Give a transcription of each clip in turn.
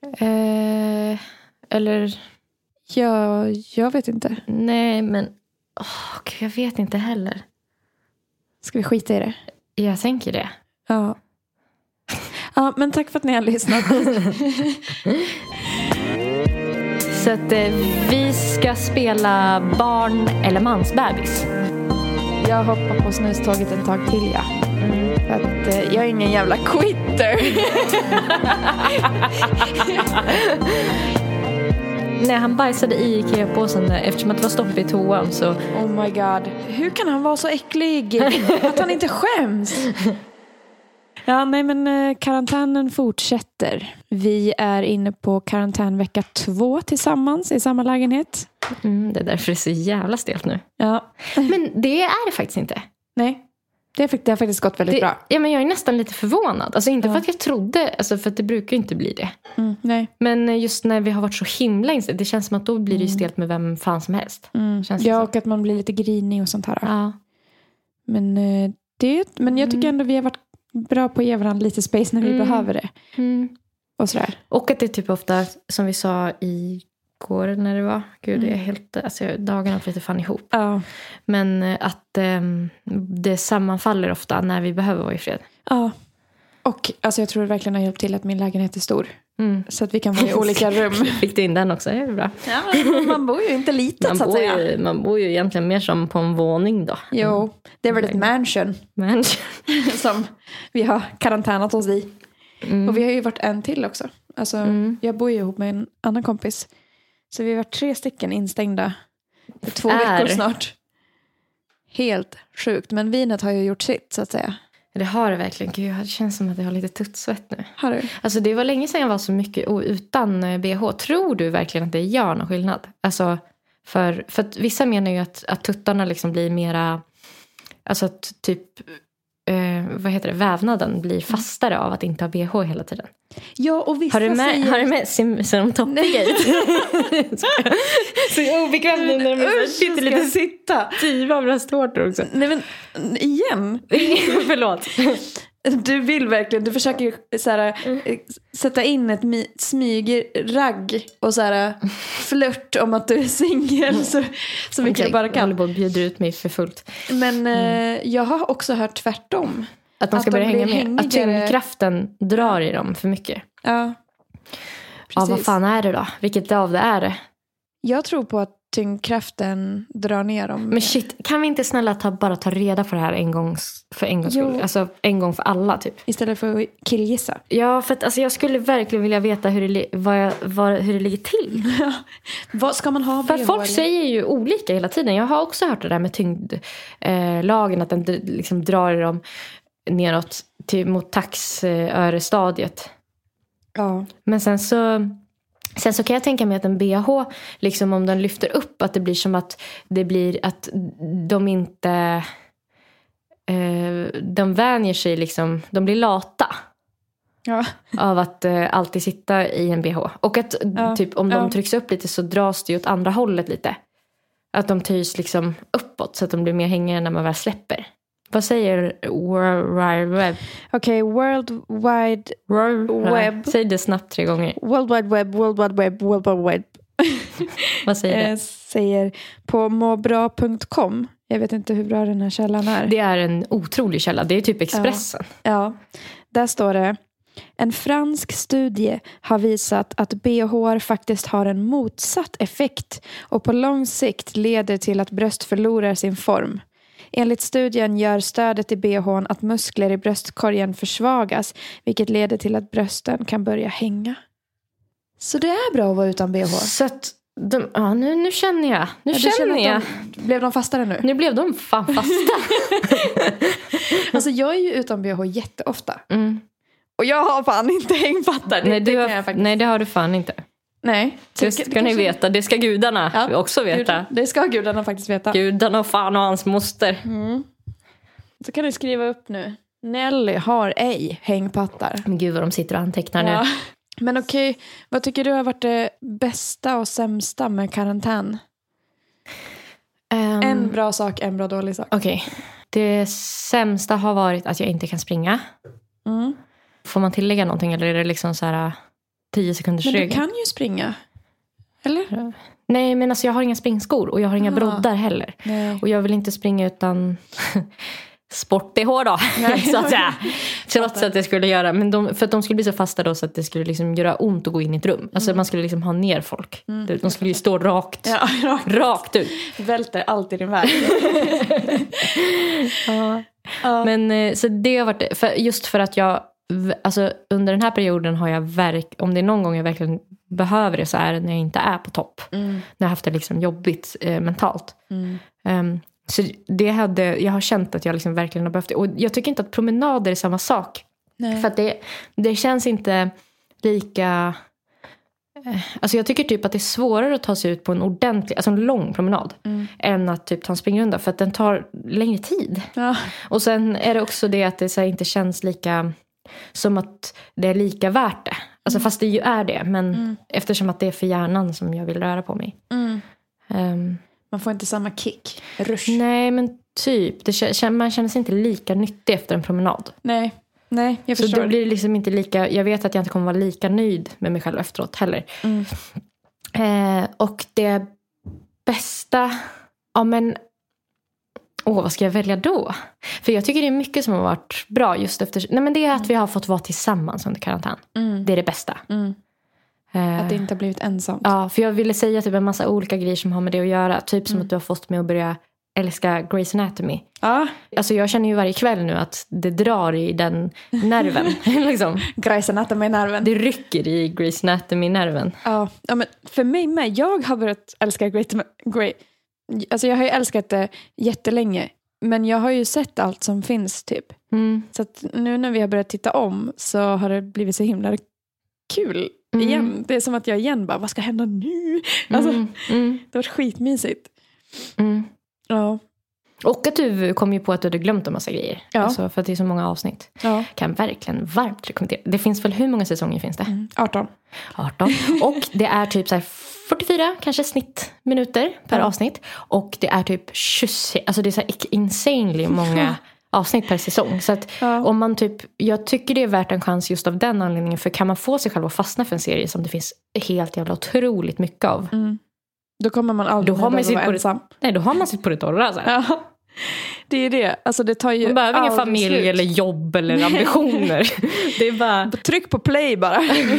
Eller... Ja, jag vet inte. Nej, men... jag vet inte heller. Ska vi skita i det? Jag tänker det. Ja. Ja, men tack för att ni har lyssnat. Så att vi ska spela barn eller mansbebis. Jag hoppar på snuståget ett tag till, ja. För att jag är ingen jävla quitter. Nej, han bajsade i Ikea-påsen eftersom att det var stopp i toan så... Oh my god. Hur kan han vara så äcklig? Att han inte skäms. Ja, nej men karantänen fortsätter. Vi är inne på karantänvecka 2 tillsammans i samma lägenhet. Det är därför det är så jävla stelt nu. Ja. Men det är det faktiskt inte. Nej, det har faktiskt gått väldigt bra. Ja, men jag är nästan lite förvånad. Alltså inte för att jag trodde, alltså för att det brukar inte bli det. Nej. Men just när vi har varit så himla inställt, det känns som att då blir det ju stelt med vem fan som helst. Ja, och att man blir lite grinig och sånt här. Ja. Men jag tycker ändå vi har varit bra på att ge varandra lite space när vi behöver det. Och sådär. Och att det är typ ofta, som vi sa igår när det var, gud det är helt, alltså dagarna får lite fan ihop. Ja. Men att det sammanfaller ofta när vi behöver vara i fred. Ja. Och alltså jag tror det verkligen har hjälpt till att min lägenhet är stor. Så att vi kan vara i olika rum. Fick du in den också? Det är bra. Ja, man bor ju inte litet så att säga. Man bor ju egentligen mer som på en våning då. Jo, det är väl ett mansion. Som vi har karantänat oss i. Och vi har ju varit en till också. Alltså, jag bor ju ihop med en annan kompis. Så vi har varit 3 stycken instängda i 2 veckor snart. Helt sjukt. Men vinet har ju gjort sitt så att säga. Det har det verkligen. Gud, det känns som att jag har lite tuttsvett nu. Har du? Alltså det var länge sedan jag var så mycket utan BH. Tror du verkligen att det gör någon skillnad? Alltså för att vissa menar ju att tuttarna liksom blir mera... Alltså att typ... vävnaden blir fastare av att inte ha BH hela tiden. Ja, och vissa Har du med simtompiga ut? Så obekvämt nu när man sitter lite stiva brösthårtor också. Nej men, igen. Förlåt. Du försöker ju såhär, sätta in ett smygragg och såhär flört om att du är singel så mycket jag bara kan. Jag håller på att bjuda ut mig för fullt. Men jag har också hört tvärtom. Att man ska börja hänga med. Att tyngdkraften drar i dem för mycket. Ja. Ja, vad fan är det då? Vilket av det är det? Jag tror på att tyngdkraften drar ner dem. Men shit, kan vi inte snälla bara ta reda på det här en gång skull? Alltså en gång för alla typ. Istället för att killgissa. Ja, för att alltså, jag skulle verkligen vilja veta hur det ligger till. Vad ska man ha? För folk säger ju olika hela tiden. Jag har också hört det där med tyngdlagen, att den liksom drar dem neråt mot taxörestadiet. Ja. Men sen så kan jag tänka mig att en BH, liksom om den lyfter upp, att det blir som att det blir att de inte de vänjer sig liksom, de blir lata. Ja. Av att alltid sitta i en BH. Och att typ om de trycks upp lite så dras det ju åt andra hållet lite. Att de töjs liksom uppåt så att de blir mer hängande när man väl släpper. Vad säger World Wide Web? Okej, World Wide Web. Säg det snabbt 3 gånger. World Wide Web, World Wide Web, World Wide Web. Vad säger det? Säger på måbra.com. Jag vet inte hur bra den här källan är. Det är en otrolig källa. Det är typ Expressen. Ja. Där står det: en fransk studie har visat att BH faktiskt har en motsatt effekt och på lång sikt leder till att bröst förlorar sin form. Enligt studien gör stödet i BH:n att muskler i bröstkorgen försvagas, vilket leder till att brösten kan börja hänga. Så det är bra att vara utan BH. Så att nu känner jag. Blev de fastare nu? Nu blev de fan fasta. Alltså jag är ju utan BH jätteofta. Och jag har fan inte hängpattar. Nej, det har du fan inte. Nej. Det ska ni veta. Det ska gudarna också veta. Det ska gudarna faktiskt veta. Gudarna och fan och hans moster. Så kan du skriva upp nu. Nelly har ej hängpattar. Men gud vad de sitter och antecknar nu. Men okej, vad tycker du har varit det bästa och sämsta med karantän? En bra sak, en bra dålig sak. Okej. Det sämsta har varit att jag inte kan springa. Får man tillägga någonting eller är det liksom så här... 10 sekunders Men regel. du kan ju springa. Eller? Nej, men alltså jag har inga springskor och jag har inga broddar heller. Nej. Och jag vill inte springa utan sport-BH då, så att säga. Trots att det skulle göra, men för att de skulle bli så fasta då så att det skulle liksom göra ont att gå in i ett rum. Alltså man skulle liksom ha ner folk. De skulle ju stå rakt rakt ut. Välter alltid din väg. Ja. Men så det har varit, just för att jag, alltså under den här perioden har jag om det är någon gång jag verkligen behöver det, så är det när jag inte är på topp. När jag har haft det liksom jobbigt mentalt. Så jag har känt att jag liksom verkligen har behövt det. Och jag tycker inte att promenader är samma sak. Nej. För att det känns inte lika... Alltså jag tycker typ att det är svårare att ta sig ut på en ordentlig, alltså en lång promenad. Än att typ ta en springrunda. För att den tar längre tid. Ja. Och sen är det också det att det så här, inte känns lika... Som att det är lika värt det. Alltså fast det ju är det. Men eftersom att det är för hjärnan som jag vill röra på mig. Man får inte samma kick. Rush. Nej, men typ. Man känner sig inte lika nyttig efter en promenad. Nej, jag förstår. Så då blir det liksom inte lika... Jag vet att jag inte kommer vara lika nöjd med mig själv efteråt heller. Och det bästa... Ja, men... vad ska jag välja då? För jag tycker det är mycket som har varit bra just efter... Nej, men det är att vi har fått vara tillsammans under karantän. Det är det bästa. Att det inte har blivit ensamt. Ja, för jag ville säga typ en massa olika grejer som har med det att göra. Typ som att du har fått mig att börja älska Grey's Anatomy. Ja. Alltså jag känner ju varje kväll nu att det drar i den nerven. liksom. Grey's Anatomy-nerven. Det rycker i Grey's Anatomy-nerven. Ja, men för mig med. Jag har börjat älska Grey. Alltså jag har ju älskat det jättelänge. Men jag har ju sett allt som finns typ. Så att nu när vi har börjat titta om så har det blivit så himla kul igen. Det är som att jag igen bara, vad ska hända nu? Alltså, det var skitmysigt. Ja. Och att du kom ju på att du hade glömt en massa grejer. Ja. Alltså för att det är så många avsnitt. Ja. Kan verkligen varmt rekommendera. Det finns väl, hur många säsonger finns det? 18. Och det är typ så här 44 kanske snittminuter per avsnitt. Och det är typ 20, alltså det är så här insanely många avsnitt per säsong. Så att om man typ, jag tycker det är värt en chans just av den anledningen. För kan man få sig själv att fastna för en serie som det finns helt jävla otroligt mycket av. Då kommer man aldrig vara ensam. Nej, då har man sitt på det torra. Alltså. Ja. Det är det. Alltså det tar ju. Man behöver ingen familj eller jobb eller ambitioner. Det är bara... Tryck på play bara.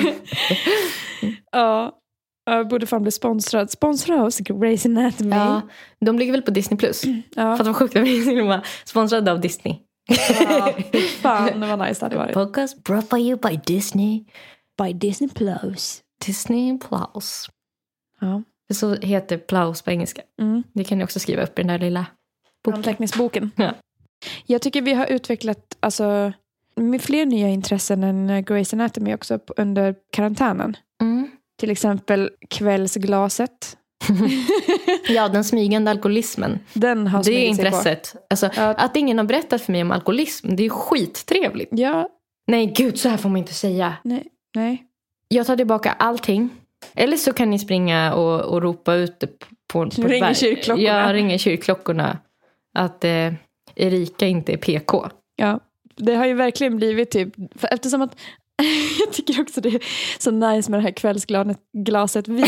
Ja. Jag borde fan bli sponsrad. Sponsra oss, Grey's Anatomy. Ja, de ligger väl på Disney+. För att det var sjukt att vi skulle vara sponsrade av Disney. Ja, fan, det var nice det hade varit. Podcast brought by you by Disney. By Disney Plus. Disney Plus. Ja. Så heter Plus på engelska. Det kan ni också skriva upp i den där lilla boken. Anteckningsboken. Ja. Jag tycker vi har utvecklat alltså, med fler nya intressen än Grey's Anatomy också under karantänen. Till exempel kvällsglaset. Ja, den smygande alkoholismen. Den har det är intresset. Alltså, att ingen har berättat för mig om alkoholism, det är skittrevligt. Ja. Nej, gud, så här får man inte säga. Nej. Jag tar tillbaka allting. Eller så kan ni springa och ropa ut på ringer kyrkklockorna. Jag ringer kyrkklockorna att Erika inte är PK. Ja, det har ju verkligen blivit typ, för eftersom att jag tycker också det är så nice med det här kvällsglaset vin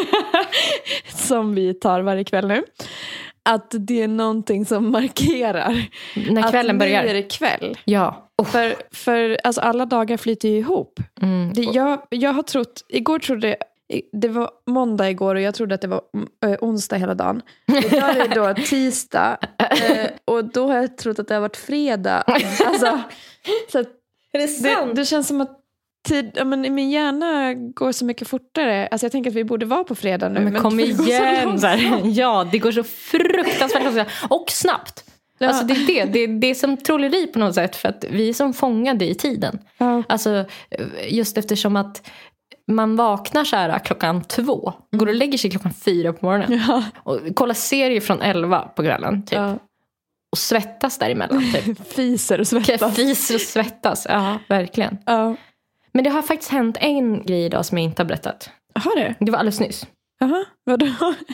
som vi tar varje kväll nu. Att det är någonting som markerar när kvällen börjar. Nu är det kväll. Ja. För alltså alla dagar flyter ju ihop. Jag har trott, igår trodde det var måndag igår och jag trodde att det var onsdag hela dagen. Idag är det då tisdag och då har jag trott att det har varit fredag. Alltså, så att är det sant? Det känns som att min hjärna går så mycket fortare. Alltså jag tänker att vi borde vara på fredag nu. Men kom igen. Ja, det går så fruktansvärt och snabbt. Ja. Alltså det är som trolleri på något sätt. För att vi är som fångade i tiden. Ja. Alltså just eftersom att man vaknar så här klockan 2. Går och lägger sig klockan 4 på morgonen. Ja. Och kollar serier från 11 på kvällen typ. Ja. Och svettas däremellan typ. Fiser och svettas. Ja, verkligen. Ja. Men det har faktiskt hänt en grej idag som jag inte har berättat. Har det? Det var alldeles nyss. Jaha, vadå?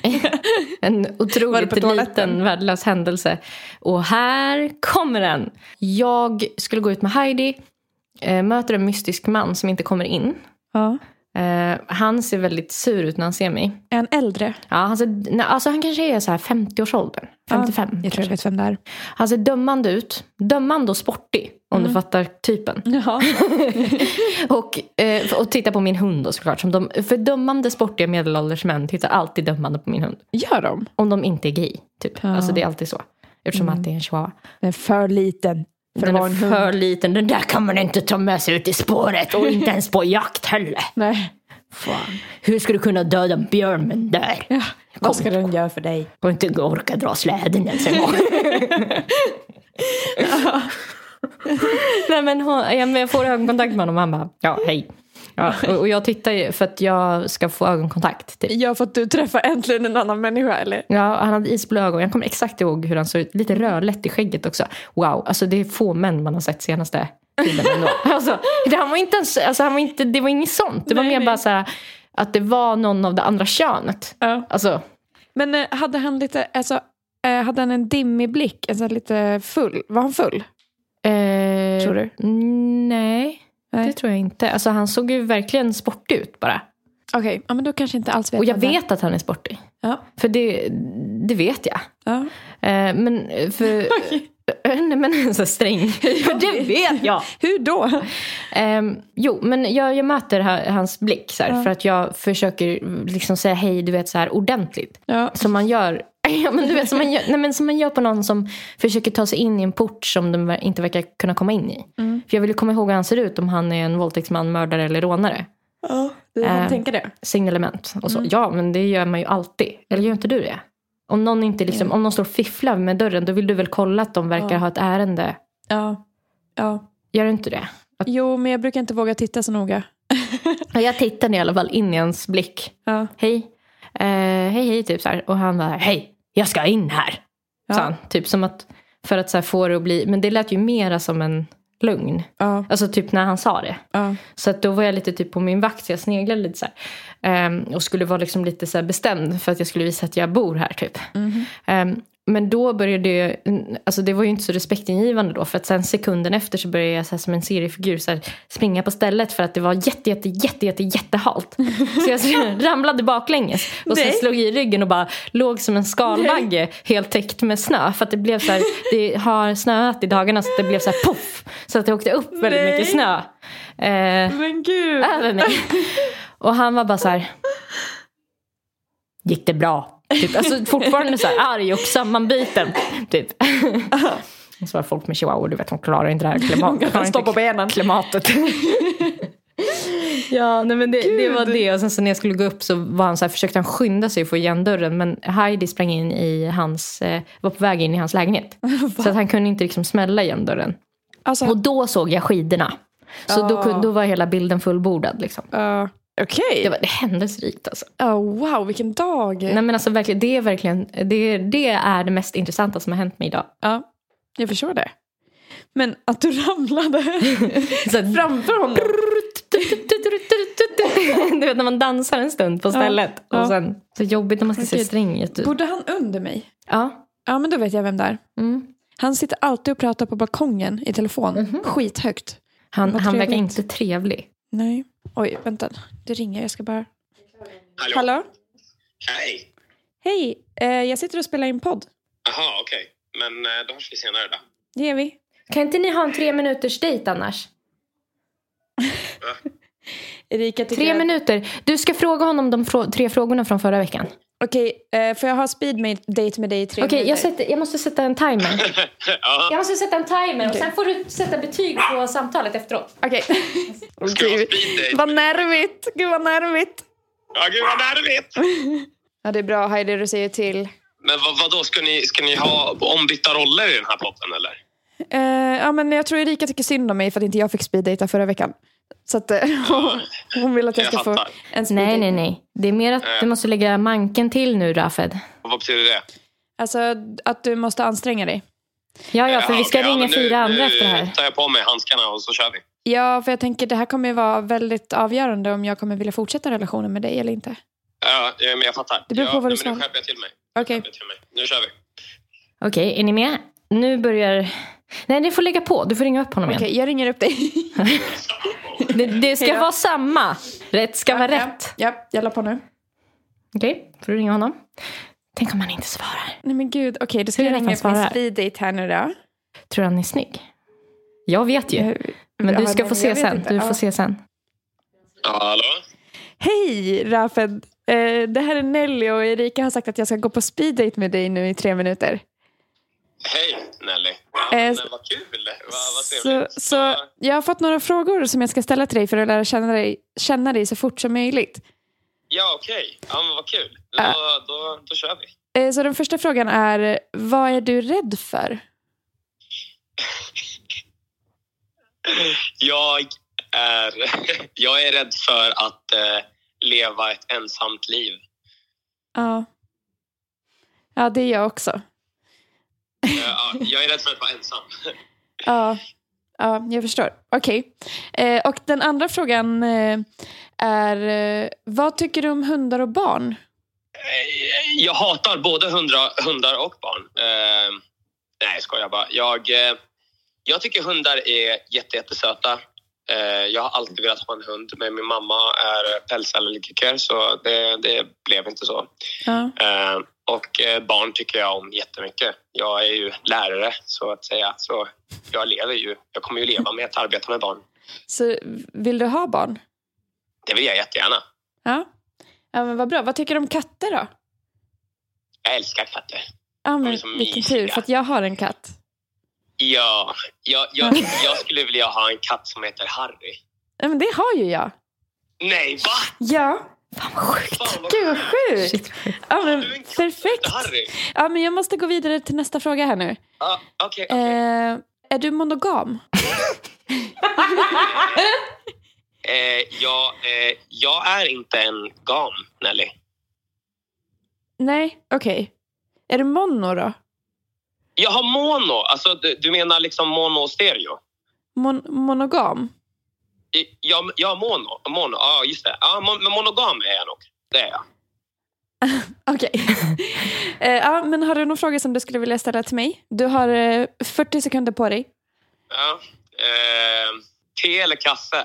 En otroligt liten värdelös händelse. Och här kommer den. Jag skulle gå ut med Heidi. Möter en mystisk man som inte kommer in. Ja. Han ser väldigt sur ut när han ser mig. Är han äldre? Ja, han kanske är så här 50-årsåldern. 55. Ja, jag tror jag vet vem det är. Han ser dömande ut. Dömande och sportig, om du fattar typen. Ja. och titta på min hund då, såklart. För dömande, sportiga medelålders män tittar alltid dömande på min hund. Gör de? Om de inte är gay, typ. Ja. Alltså det är alltid så. Eftersom att det är en chihuahua. Den är för liten. Den är för liten. Den där kan man inte ta med sig ut i spåret. Och inte ens på jakt heller. Nej. Fan. Hur ska du kunna döda björnen där? Ja. Vad ska den göra för dig? Och inte orka dra släden ens en gång. Nej, men jag får ögonkontakt med honom och han bara, ja, hej. Ja, och jag tittar ju för att jag ska få ögonkontakt. Typ. Ja, för att du träffar äntligen en annan människa, eller? Ja, han hade isblå ögon. Jag kommer exakt ihåg hur han såg ut. Lite rödlätt i skägget också. Wow, alltså det är få män man har sett senaste tiden ändå. Alltså, det var inget sånt. Det var mer bara så här, att det var någon av det andra könet. Ja. Alltså. Men hade han lite, hade han en dimmig blick? Alltså lite full? Var han full? Tror du? Nej, det tror jag inte. Alltså han såg ju verkligen sportig ut bara. Okej, ja, men då kanske inte alls vet. Och jag vet att han är sportig. Ja. För det vet jag. Ja. Men för... Nej, men så sträng. Det vet jag. Hur då? Jo, men jag möter hans blick så här, för att jag försöker liksom säga hej, du vet, så här ordentligt. Ja. Som man gör. Ja, men du vet, som man gör på någon som försöker ta sig in i en port som de inte verkar kunna komma in i. För jag vill ju komma ihåg hur han ser ut, om han är en våldtäktsman, mördare eller rånare. Ja, du tänker det. Signalement och så. Ja, men det gör man ju alltid. Eller gör inte du det? Om någon inte liksom, om någon står och fifflar med dörren, då vill du väl kolla att de verkar ha ett ärende. Ja. Gör du inte det? Jo, men jag brukar inte våga titta så noga. Jag tittade i alla fall in i hans blick. Ja. Hej, typ så här. Och han var hej, jag ska in här. Ja. Så han, typ som att, för att så här, få det att bli, men det lät ju mera som en lugn. Ja. Alltså typ när han sa det. Ja. Så att då var jag lite typ på min vakt, så jag sneglade lite så här. Och skulle vara liksom lite så här bestämd för att jag skulle visa att jag bor här typ. Men då började det, alltså det var ju inte så respektingivande då, för att sen sekunden efter så började jag så här, som en seriefigur så här, springa på stället för att det var jättehalt. Så jag ramlade baklänges och sen slog i ryggen och bara låg som en skalbagge helt täckt med snö, för att det blev så här, det har snöat i dagarna så att det blev så här puff, så att det åkte upp väldigt mycket snö men gud, över mig. Och han var bara så här, gick det bra? Typ, alltså fortfarande så här arg och sammanbiten typ. Och så var folk med chihuahua, du vet, de klarar inte det här klimatet. Stå på benen. Klimatet. Ja, nej, men det var det. Och sen så när jag skulle gå upp så var han så här, försökte han skynda sig för igen dörren, men Heidi sprang in i hans, var på väg in i hans lägenhet. Så att han kunde inte liksom smälla igen dörren. Alltså, och då såg jag skidorna. Så då var hela bilden fullbordad liksom. Okej. Det är händelserikt alltså. Wow, vilken dag. Nej, men alltså verkligen, det är verkligen det är det mest intressanta som har hänt mig idag. Ja, jag förstår det. Men att du ramlade så framför honom. Du vet när man dansar en stund på stället. Och sen så jobbigt när man ska se sträng ut. Bodde han under mig? Ja. Ja, men då vet jag vem det är. Han sitter alltid och pratar på balkongen i telefon. Skithögt. Han verkar inte trevlig. Nej. Oj, vänta. Det ringer. Jag ska bara... Hallå? Hej. Hej. Jag sitter och spelar in podd. Jaha, okej. Men då hörs vi senare då. Det gör vi. Kan inte ni ha en 3 minuters dejt annars? Erika, 3 minuter. Du ska fråga honom de 3 frågorna från förra veckan. Okej, får jag ha speed date med dig i 3 minuter? Okej, jag måste sätta en timer. Jag måste sätta en timer och sen får du sätta betyg på samtalet efteråt. Okej. Vad nervigt. Gud vad nervigt. Ja, gud vad nervigt. Ja, det är bra, Heidi, du säger till. Men vadå, ska ni ha ombytta roller i den här podden eller? Ja, men jag tror Erika tycker synd om mig för att inte jag fick speeddata förra veckan. Så att hon vill att jag ska få en speeddate. Nej. Det är mer att du måste lägga manken till nu, Rafed. Vad betyder det? Alltså att du måste anstränga dig. Ja, för vi ska ringa 4 andra efter det här. Nu tar jag på mig handskarna och så kör vi. Ja, för jag tänker det här kommer ju vara väldigt avgörande om jag kommer vilja fortsätta relationen med dig eller inte. Ja, men jag fattar. Det beror på vad du sa. Nu skärper jag till mig. Okej. Nu kör vi. Okej, är ni med? Nu börjar... Nej, ni får lägga på. Du får ringa upp honom igen. Okej, jag ringer upp dig. Det ska vara samma. Rätt ska vara rätt. Ja, jag la på nu. Okej, får du ringa honom. Tänk om han inte svarar. Nej men gud, okej, då ska jag ringa på en speed date här nu då. Tror han är snygg? Jag vet ju. Men du ska få se sen. Du får se sen. Ja, hallå? Hej, Rafed. Det här är Nelly och Erika har sagt att jag ska gå på speed date med dig nu i 3 minuter. Hej, Nelly. Ja, men vad kul. Vad trevligt. Så jag har fått några frågor som jag ska ställa till dig för att lära känna dig så fort som möjligt. Ja, okej. Ja, men vad kul. Då kör vi. Så den första frågan är, vad är du rädd för? Jag är rädd för att leva ett ensamt liv. Ja, det är jag också. Jag är rädd för att vara ensam. Ja, jag förstår. Okej. Och den andra frågan är, vad tycker du om hundar och barn? Jag hatar både hundar och barn. Nej, jag skojar bara. Jag tycker hundar är jättesöta. Jag har alltid velat ha en hund, men min mamma är pälsallergiker så det blev inte så. Och barn tycker jag om jättemycket. Jag är ju lärare så att säga, så jag kommer ju leva med att arbeta med barn. Så vill du ha barn? Det vill jag jättegärna. Ja, men vad bra. Vad tycker du om katter då? Jag älskar katter. Ja, men vilken tur, för att jag har en katt. Ja, jag skulle vilja ha en katt som heter Harry. Ja, men det har ju jag. Nej, va? Ja. Fan vad sjukt. Gud vad sjukt. Shit. Ja, men perfekt. Harry. Ja, men jag måste gå vidare till nästa fråga här nu. Okej. Är du monogam? Jag är inte en gam, Nelly. Nej, okej. Är du mono då? Jag har mono. Alltså, du menar liksom mono och stereo? Monogam? Ja, mono. Ja, just det. Ja, men monogam är jag nog. Det är jag. Okej. Ja, men har du någon fråga som du skulle vilja ställa till mig? Du har 40 sekunder på dig. Ja. Te eller kaffe?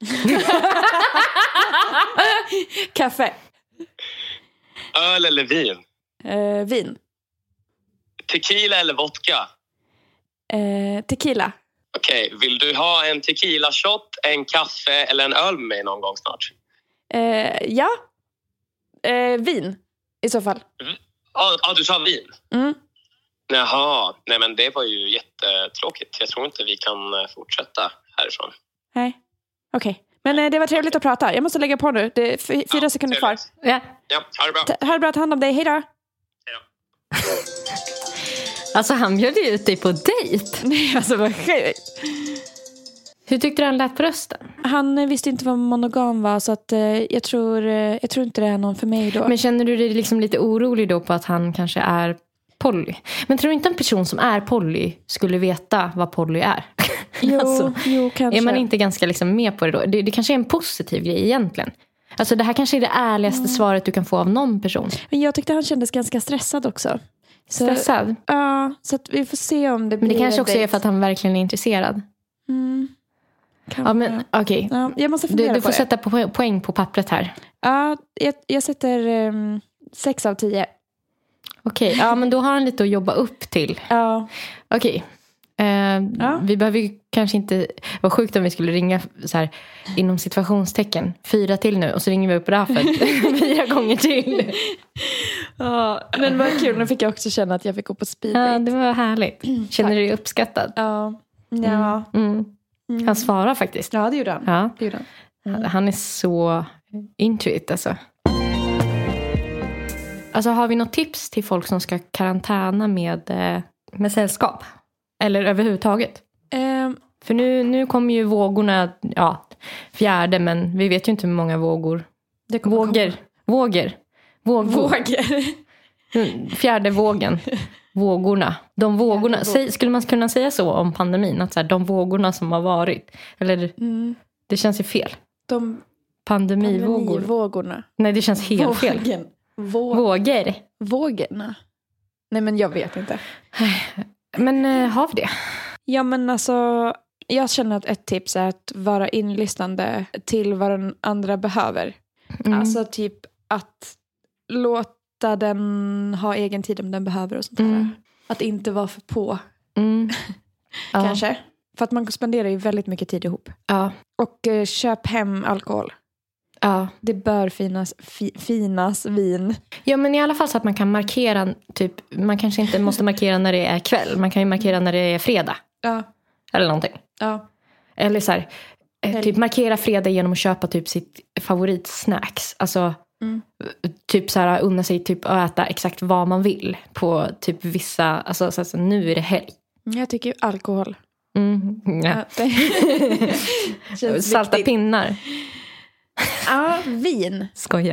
Kaffe. Öl eller vin? Vin. Tequila eller vodka? Tequila. Okej, vill du ha en tequila shot, en kaffe eller en öl med mig någon gång snart? Ja. Vin i så fall. Ja, du sa vin? Mm. Jaha, nej men det var ju jättetråkigt. Jag tror inte vi kan fortsätta härifrån. Nej, okej. Men det var trevligt att prata. Jag måste lägga på nu. Det är 4 sekunder kvar. Ja, ha det bra. Ha det bra, ta hand om dig. Hej då. Alltså han bjöd ju ut dig på dejt. Nej, alltså vad sjukt. Hur tyckte du han lät på rösten? Han visste inte vad monogam var, så att jag tror inte det är någon för mig då. Men känner du dig liksom lite orolig då på att han kanske är poly? Men tror du inte en person som är poly skulle veta vad poly är? Jo, alltså, jo kanske. Är man inte ganska liksom med på det då? Det kanske är en positiv grej egentligen. Alltså det här kanske är det ärligaste svaret du kan få av någon person. Men jag tyckte han kändes ganska stressad också. Stressad? Ja, så att vi får se om det blir. Men det kanske också är för att han verkligen är intresserad. Ja, men okej. Ja, jag måste fundera du får på sätta poäng på pappret här. Ja, jag sätter 6 av 10. Okej, ja men då har han lite att jobba upp till. Ja. Okej. Vi behöver ju kanske inte. Vad sjukt om vi skulle ringa så här inom situationstecken 4 till nu och så ringer vi upp Rafet 4 gånger till. Ja, men vad kul. Nu fick jag också känna att jag fick gå på speed date. Ja, det var härligt. Känner du dig uppskattad? Ja. Han svarar faktiskt. Ja, det gjorde han. Ja. Det gjorde han. Han är så into it alltså. Alltså har vi något tips till folk som ska karantäna med sällskap? Eller överhuvudtaget? För nu kommer ju vågorna, 4:e, men vi vet ju inte hur många vågor. Vågor. 4:e vågen. Vågorna. De vågorna. Skulle man kunna säga så om pandemin? Att så här, de vågorna som har varit. Eller det känns ju fel. Pandemivågorna. Nej, det känns helt fel. Vågorna. Nej, men jag vet inte. Men har vi det? Ja, men alltså Jag känner att ett tips är att vara inlyssnande till vad den andra behöver. Alltså typ att låta den ha egen tid om den behöver och sånt där. Att inte vara för på. Kanske. För att man spenderar ju väldigt mycket tid ihop. Ja. Och köp hem alkohol. Ja. Det bör finas vin. Ja, men i alla fall så att man kan markera typ, man kanske inte måste markera när det är kväll. Man kan ju markera när det är fredag. Ja. Eller någonting. Ja. Eller så här, typ markera fredag genom att köpa typ sitt favoritsnacks. Alltså typ så här unna sig typ att äta exakt vad man vill på typ vissa, alltså så nu är det helg. Jag tycker ju alkohol. Ja. Salta viktigt. Pinnar. Ja, vin. Skoja.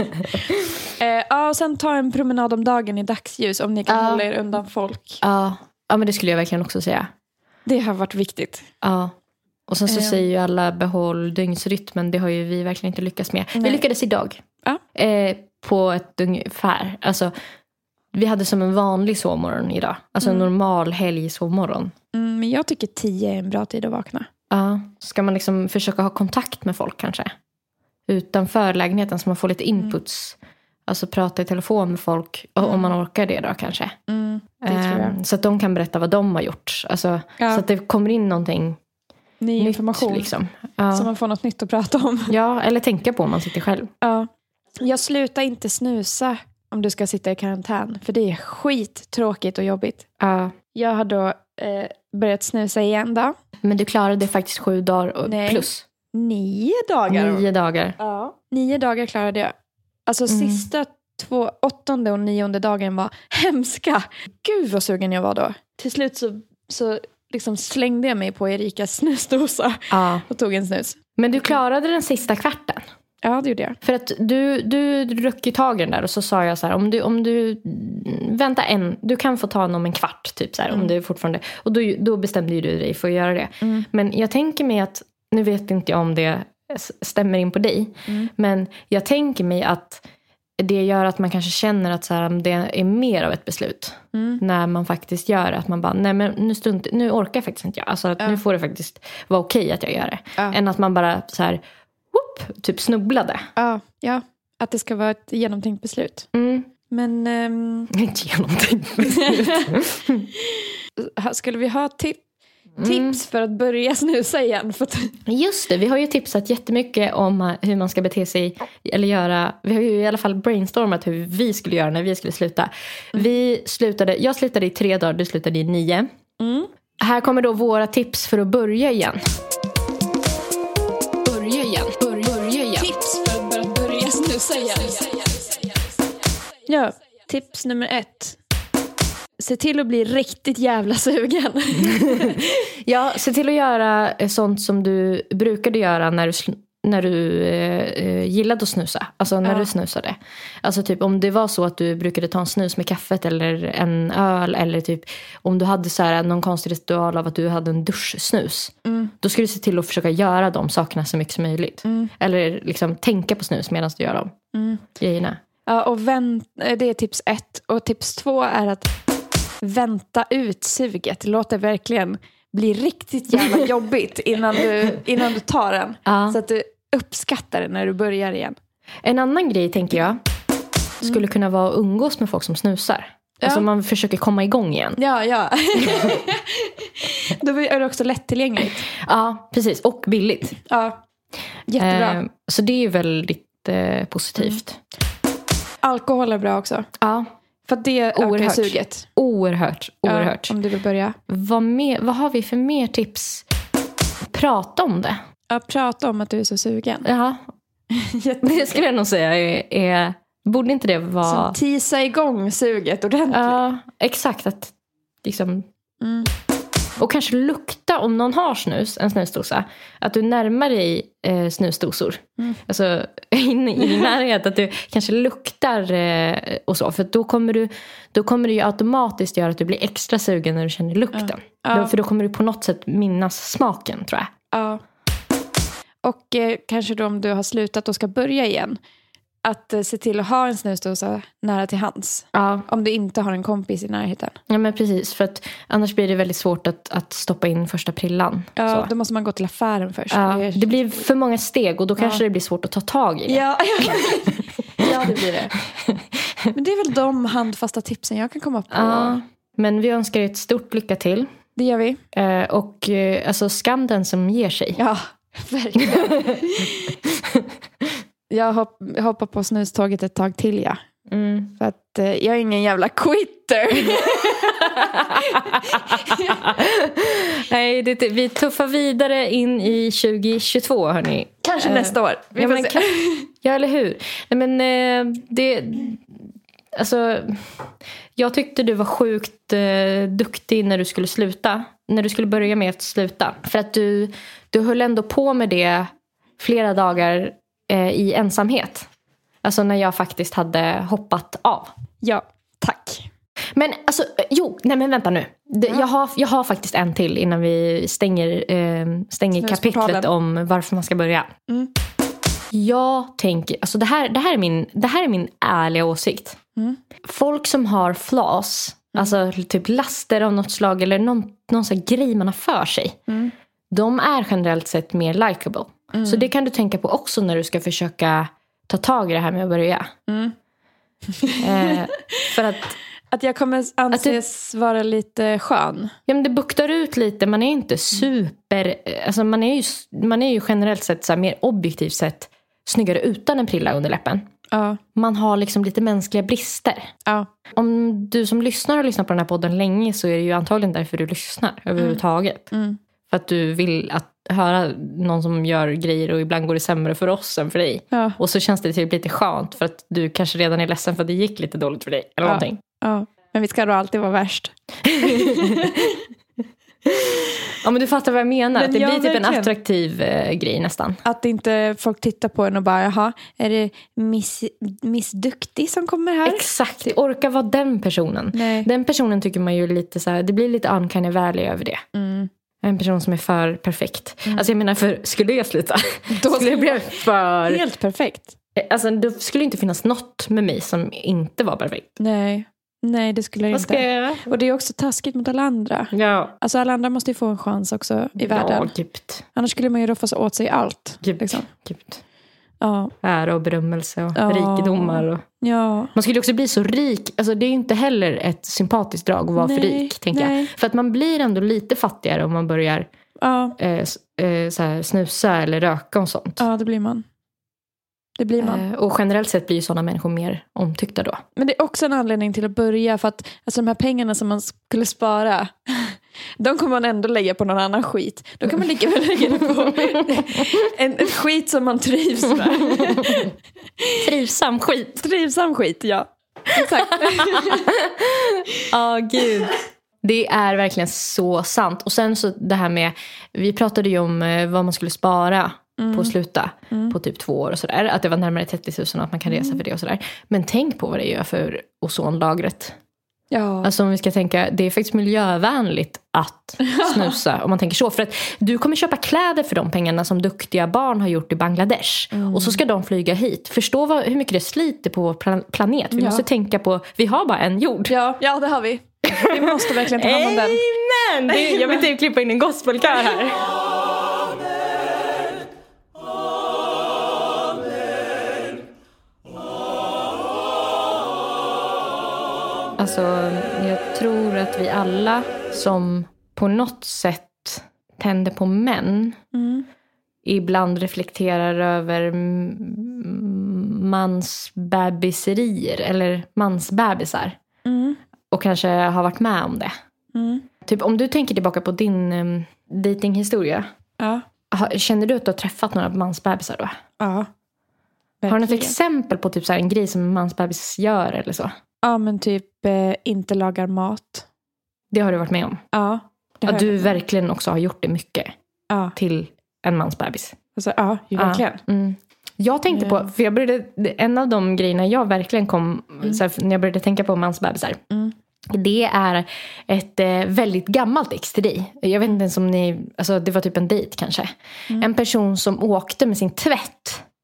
Ja, och sen ta en promenad om dagen i dagsljus om ni kan hålla er undan folk. Ja, men det skulle jag verkligen också säga. Det har varit viktigt. Ja. Och sen så säger ju alla behåll dygnsrytmen. Det har ju vi verkligen inte lyckats med. Nej. Vi lyckades idag. Ja. På ett ungefär. Alltså, vi hade som en vanlig sovmorgon idag. Alltså en normal helg sovmorgon. Men jag tycker 10 är en bra tid att vakna. Ja. Ska man liksom försöka ha kontakt med folk kanske? Utanför lägenheten så man får lite inputs. Alltså prata i telefon med folk. Om man orkar det då kanske. Det tror jag. Så att de kan berätta vad de har gjort. Alltså, så att det kommer in någonting ny information. Nytt, liksom. Ja. Så man får något nytt att prata om. Ja, eller tänka på om man sitter själv. Ja. Jag slutar inte snusa om du ska sitta i karantän. För det är skittråkigt och jobbigt. Ja. Jag har då börjat snusa igen då. Men du klarade faktiskt 7 dagar plus. 9 dagar. 9 dagar. Ja. 9 dagar klarade jag. Alltså sista 2, 8:e och 9:e dagen var hemska. Gud vad sugen jag var då. Till slut så liksom slängde jag mig på Erikas snusdosa. Ja. Och tog en snus. Men du klarade den sista kvarten. Ja, det gjorde jag. För att du ryckte tag i den där och så sa jag så här, om du vänta du kan få ta den om en kvart typ så här, om du fortfarande, och då bestämde ju du dig för att göra det. Men jag tänker mig att, nu vet inte jag om det stämmer in på dig, men jag tänker mig att det gör att man kanske känner att så här, det är mer av ett beslut när man faktiskt gör det, att man bara, nej men nu orkar jag faktiskt inte jag. Alltså att nu får det faktiskt vara okej att jag gör det. Än att man bara så här typ snubblade. Ja, att det ska vara ett genomtänkt beslut. Men inte genomtänkt beslut. skulle vi ha tips för att börja snusa igen? Just det, vi har ju tipsat jättemycket om hur man ska bete sig eller göra. Vi har ju i alla fall brainstormat hur vi skulle göra när vi skulle sluta. Jag slutade i 3 dagar, du slutade i 9. Här kommer då våra tips för att börja igen. Börja igen. Tips för att börja snusa igen. Ja, tips nummer 1. Se till att bli riktigt jävla sugen. Ja, se till att göra sånt som du brukade göra när du gillade att snusa. Alltså när du snusade. Alltså typ om det var så att du brukade ta en snus med kaffet eller en öl. Eller typ om du hade så här någon konstig ritual av att du hade en duschsnus. Då ska du se till att försöka göra de sakerna så mycket som möjligt. Eller liksom tänka på snus medan du gör dem grejerna. Ja, och det är tips 1. Och tips 2 är att vänta ut suget. Låt det verkligen bli riktigt jävla jobbigt innan du tar den. Så att du uppskattar det när du börjar igen. En annan grej tänker jag skulle kunna vara att umgås med folk som snusar. Alltså man försöker komma igång igen. Ja. Då är det också lättillgängligt. Ja, precis. Och billigt. Ja, jättebra. Så det är ju väldigt positivt. Alkohol är bra också. Ja. För det ökar suget. Oerhört. Ja, om du vill börja. Vad har vi för mer tips? Prata om det. Ja, prata om att du är så sugen. Ja. Det skulle jag nog säga är borde inte det vara... Som tisa igång suget ordentligt. Ja, exakt. Att liksom... Och kanske lukta om någon har en snusdosa. Att du närmar dig snusdosor. Alltså in i närhet. Att du kanske luktar och så. För då kommer det ju automatiskt göra att du blir extra sugen när du känner lukten. För då kommer du på något sätt minnas smaken, tror jag. Ja. Och kanske då om du har slutat och ska börja igen. att se till att ha en snusdosa nära till hands. Ja. Om du inte har en kompis i närheten. Ja, men precis. För att annars blir det väldigt svårt att stoppa in första prillan. Ja, så. Då måste man gå till affären först. Ja, det blir för många steg och då kanske det blir svårt att ta tag i det. Ja, ja det blir det. Men det är väl de handfasta tipsen jag kan komma på. Ja, men vi önskar er ett stort lycka till. Det gör vi. Och alltså skam den som ger sig. Ja, verkligen. Jag hoppar på snuståget ett tag till, ja. För att jag är ingen jävla quitter. Nej, vi tuffar vidare in i 2022, hörni. Kanske nästa år. Vi får se. Ja, eller hur? Nej, men alltså, jag tyckte du var sjukt duktig när du skulle sluta. När du skulle börja med att sluta. För att du höll ändå på med det flera dagar i ensamhet. Alltså när jag faktiskt hade hoppat av. Ja, tack. Men alltså, men vänta nu. Jag har faktiskt en till innan vi stänger kapitlet om varför man ska börja. Jag tänker, alltså det här är min ärliga åsikt. Folk som har flaws, alltså typ laster av något slag eller någon sån grej man har för sig. De är generellt sett mer likeable. Så det kan du tänka på också när du ska försöka ta tag i det här med att börja. För att jag kommer anses vara lite skön. Ja, men det buktar ut lite. Man är inte super... Alltså man är ju generellt sett så här, mer objektivt sett snyggare utan en prilla under läppen. Ja. Man har liksom lite mänskliga brister. Ja. Om du som lyssnar och lyssnar på den här podden länge så är det ju antagligen därför du lyssnar överhuvudtaget. För att du vill höra någon som gör grejer och ibland går det sämre för oss än för dig. Ja. Och så känns det typ lite skönt för att du kanske redan är ledsen för att det gick lite dåligt för dig. Eller någonting. Ja, men vi ska då alltid vara värst. Ja, men du fattar vad jag menar. Men det blir typ verkligen en attraktiv grej nästan. Att inte folk tittar på en och bara, jaha, är det Miss Duktig som kommer här? Exakt, det orkar vara den personen. Nej. Den personen tycker man ju lite så här, det blir lite uncanny valley över det. En person som är för perfekt. Alltså jag menar, för skulle jag sluta då skulle jag bli för... Helt perfekt. Alltså det skulle inte finnas något med mig som inte var perfekt. Nej, det skulle det inte. Jag? Och det är också taskigt mot alla andra. Ja. Alltså alla andra måste ju få en chans också i världen. Gud. Annars skulle man ju roffa sig åt sig allt. Gud. Liksom. Gud. Ja. Ära och berömmelse och rikedomar. Och... Ja. Man skulle också bli så rik. Alltså det är ju inte heller ett sympatiskt drag att vara för rik, tänker jag. För att man blir ändå lite fattigare om man börjar så här, snusa eller röka och sånt. Ja, det blir man. Och generellt sett blir ju sådana människor mer omtyckta då. Men det är också en anledning till att börja. För att alltså, de här pengarna som man skulle spara, de kommer man ändå lägga på någon annan skit. Då kan man lika väl lägga det på en skit som man trivs med. Trivsam skit, ja. Exakt. Gud. Det är verkligen så sant. Och sen så det här med, vi pratade ju om vad man skulle spara på att sluta på typ 2 år och sådär. Att det var närmare 30 000 och att man kan resa för det och sådär. Men tänk på vad det gör för ozonlagret. Ja. Alltså om vi ska tänka, det är faktiskt miljövänligt att snusa om man tänker så. För att du kommer köpa kläder för de pengarna som duktiga barn har gjort i Bangladesh. Och så ska de flyga hit. Förstå hur mycket det sliter på vår planet. Vi måste tänka på, vi har bara en jord. Ja, det har vi. Vi måste verkligen ta hand om den. Amen! Jag vill typ klippa in en gospelkör här. Alltså, jag tror att vi alla som på något sätt tänder på män ibland reflekterar över mansbebiserier eller mansbebisar. Och kanske har varit med om det. Typ om du tänker tillbaka på din datinghistoria. Ja. Känner du att du har träffat några mansbebisar då? Ja. Verkligen. Har du något exempel på typ så här en grej som en mansbebis gör eller så? Ja, men typ inte lagar mat. Det har du varit med om? Ja. Att du verkligen också har gjort det mycket till en mansbebis. Alltså, ja, verkligen. Jag tänkte på, för en av de grejerna jag verkligen kom, så här, när jag började tänka på mansbebisar. Det är ett väldigt gammalt ex till dig. Jag vet inte ens om alltså det var typ en dejt kanske. En person som åkte med sin tvätt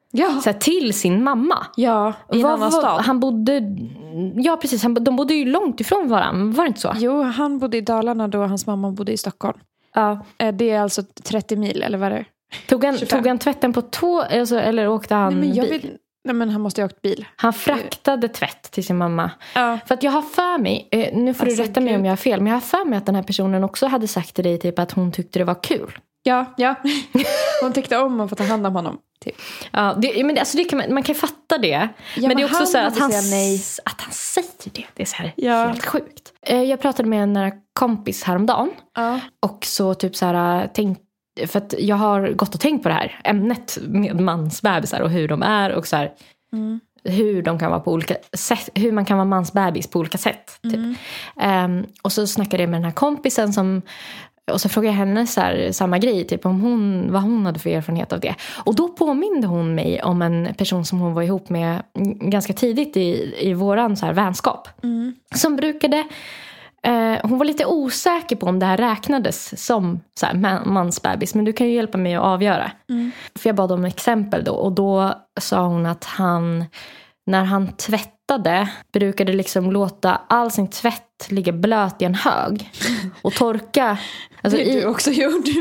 Så här, till sin mamma. Ja, i en annan stad. Han bodde... Ja, precis. De bodde ju långt ifrån varandra. Var det inte så? Jo, han bodde i Dalarna då hans mamma bodde i Stockholm. Ja. Det är alltså 30 mil, eller vad är det? Tog han tvätten på eller åkte han bil? Nej, men han måste ha åkt bil. Han fraktade tvätt till sin mamma. Ja. För att jag har för mig, nu får du rätta mig om jag har fel, men jag har för mig att den här personen också hade sagt till dig typ att hon tyckte det var kul. Ja. Hon tyckte om att få ta hand om honom. Typ. Ja, men alltså man kan fatta det. Ja, men det är också så att han säger det. Det är så här helt sjukt. Jag pratade med en nära kompis häromdagen. Ja. Och så typ så här tänkte, för att jag har gått och tänkt på det här ämnet med mansbebisar och hur de är och så här, hur de kan vara på olika sätt, hur man kan vara mansbebis på olika sätt typ. Och så snackade jag med den här kompisen och så frågade jag henne så här, samma grej typ om vad hon hade för erfarenhet av det. Och då påminde hon mig om en person som hon var ihop med ganska tidigt i våran så här vänskap. Som brukade hon var lite osäker på om det här räknades som så här, mansbebis. Men du kan ju hjälpa mig att avgöra. För jag bad om exempel då. Och då sa hon att när han tvättade brukade liksom låta all sin tvätt ligga blöt i en hög. Och torka. Alltså det du också gjorde.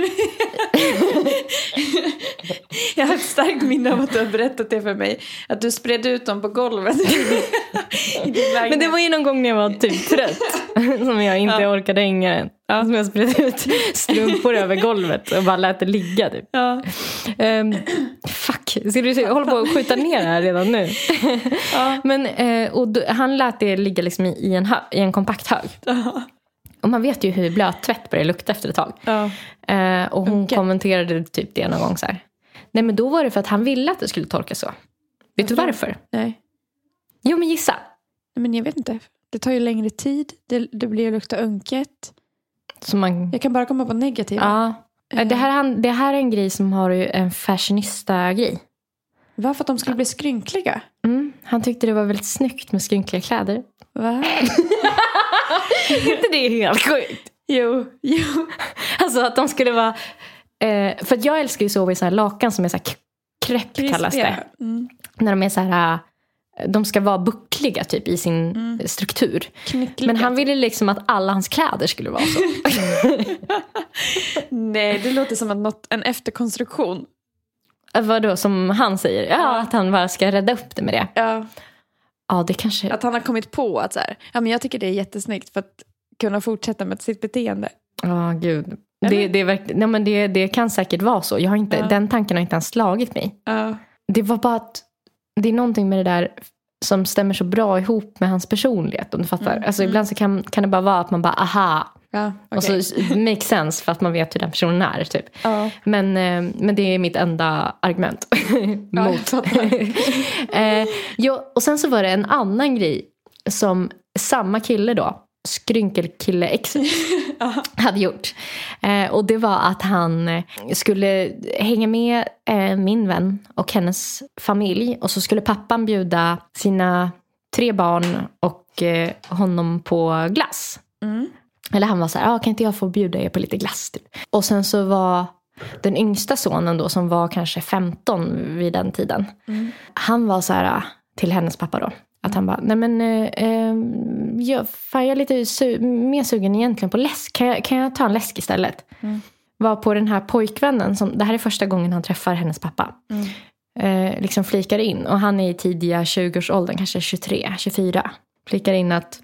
Jag har ett starkt minne av att du har berättat det för mig. Att du spred ut dem på golvet. Men det var ju någon gång när jag var typ trött. Som jag inte orkade hänga den. Som jag spred ut strumpor över golvet. Och bara lät det ligga typ. Ja. Fuck. Ska du hålla på att skjuta ner här redan nu? Men han lät det ligga liksom i en kompakt hög. Och man vet ju hur blöt tvätt börjar lukta efter ett tag. Och hon kommenterade typ det någon gång så här. Nej, men då var det för att han ville att det skulle torka så. Vet du varför? Nej. Jo, men gissa. Nej, men jag vet inte. Det tar ju längre tid. Det blir ju lukta unket. Jag kan bara komma på negativa. Ja. Det här är en grej som har ju en fashionista-grej. Varför att de skulle bli skrynkliga? Han tyckte det var väldigt snyggt med skrynkliga kläder. Va? Inte det är helt sjukt? Jo. Alltså att de skulle vara... för att jag älskar ju sova i så här lakan som är så här krepp kallas det. När de är så här... De ska vara buckliga typ i sin struktur. Knyckliga. Men han ville liksom att alla hans kläder skulle vara så. Nej, det låter som en efterkonstruktion. Vadå, som han säger? Ja, att han bara ska rädda upp det med det. Ja, det kanske... Att han har kommit på att så här, men jag tycker det är jättesnyggt för att kunna fortsätta med sitt beteende. Gud. Det kan säkert vara så. Jag har inte, den tanken har inte ens slagit mig. Det var bara att det är någonting med det där som stämmer så bra ihop med hans personlighet, om du fattar. Alltså ibland så kan det bara vara att man bara, aha. Okay. Och så makes sense för att man vet hur den personen är typ. Men det är mitt enda argument mot. Och sen så var det en annan grej som samma kille då, skrynkelkille X hade gjort. Och det var att han skulle hänga med min vän och hennes familj. Och så skulle pappan bjuda sina 3 barn och honom på glass. Eller han var så här, kan inte jag få bjuda er på lite glass typ. Och sen så var den yngsta sonen då, som var kanske 15 vid den tiden. Han var så här till hennes pappa då. Att han bara, nej men jag är lite mer sugen egentligen på läsk. Kan jag ta en läsk istället? Var på den här pojkvännen, det här är första gången han träffar hennes pappa. Liksom flikar in. Och han är i tidiga 20-årsåldern, kanske 23, 24. Flikar in att,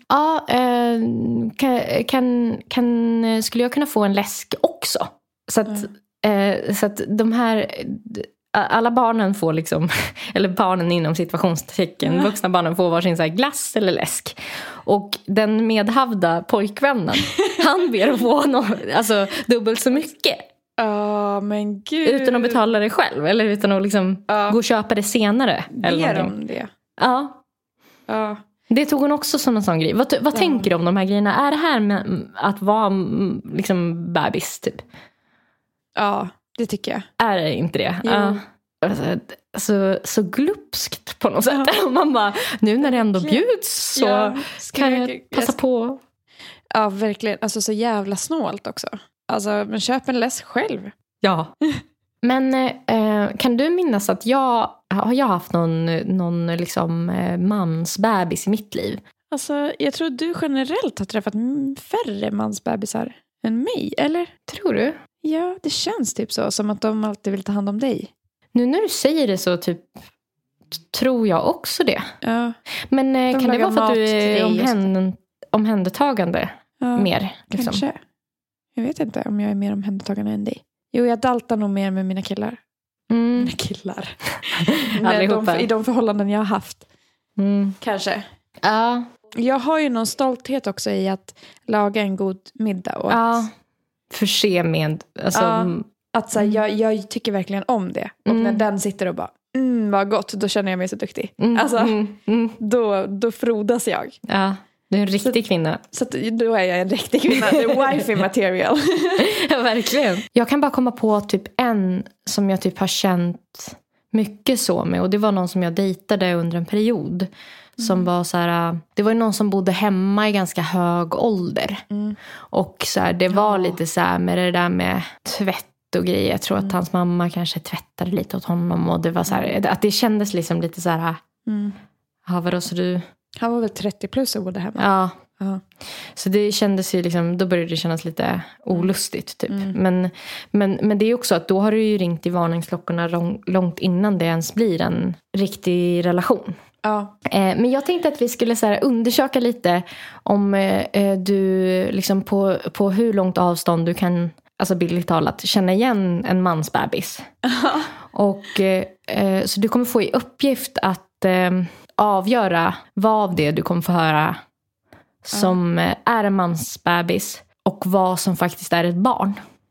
skulle jag kunna få en läsk också? Så att de här... Alla barnen får liksom, eller barnen inom situationstecken, vuxna barnen får varsin så här glass eller läsk. Och den medhavda pojkvännen, han ber att få dubbelt så mycket. Men gud. Utan att betala det själv, eller utan att liksom gå och köpa det senare. Ber de det? Ja. Det tog hon också som en sån grej. Vad tänker du om de här grejerna? Är det här med att vara liksom bebis typ? Ja. Det tycker jag. Är det inte det? Så glupskt på något sätt. Man bara, nu när det ändå bjuds så kan jag passa på. Ja, verkligen. Alltså så jävla snålt också. Alltså, men köp en läsk själv. Ja. Men kan du minnas att jag har jag haft någon liksom mansbebis i mitt liv. Alltså, jag tror du generellt har träffat färre mansbebisar än mig, eller? Tror du? Ja, det känns typ så. Som att de alltid vill ta hand om dig. Nu när du säger det så typ tror jag också det. Ja. Men kan det vara för att du är omhändertagande mer? Liksom? Kanske. Jag vet inte om jag är mer omhändertagande än dig. Jo, jag daltar nog mer med mina killar. Mina killar. I de förhållanden jag har haft. Kanske. Ja. Jag har ju någon stolthet också i att laga en god middag. Och förse med. Alltså, att så här, jag tycker verkligen om det. Och när den sitter och bara, vad gott, då känner jag mig så duktig. Då frodas jag. Ja, du är en riktig kvinna. Så då är jag en riktig kvinna. Det är wifey material. Ja, verkligen. Jag kan bara komma på typ en som jag typ har känt mycket så med. Och det var någon som jag dejtade under en period. Som var så här, det var ju någon som bodde hemma i ganska hög ålder. Och så här, det var lite så här med det där med tvätt och grejer. Jag tror att hans mamma kanske tvättade lite åt honom. Och det var så här, att det kändes liksom lite så här. Vadå, så du... Han var väl 30 plus och bodde hemma. Ja. Så det kändes ju liksom, då började det kännas lite olustigt typ. Men det är också att då har du ju ringt i varningsklockorna långt innan det ens blir en riktig relation. Ja. Men jag tänkte att vi skulle så här undersöka lite om du liksom på hur långt avstånd du kan, alltså bildligt talat, känna igen en mansbebis. Och så du kommer få i uppgift att avgöra vad av det du kommer få höra som är en mansbebis och vad som faktiskt är ett barn.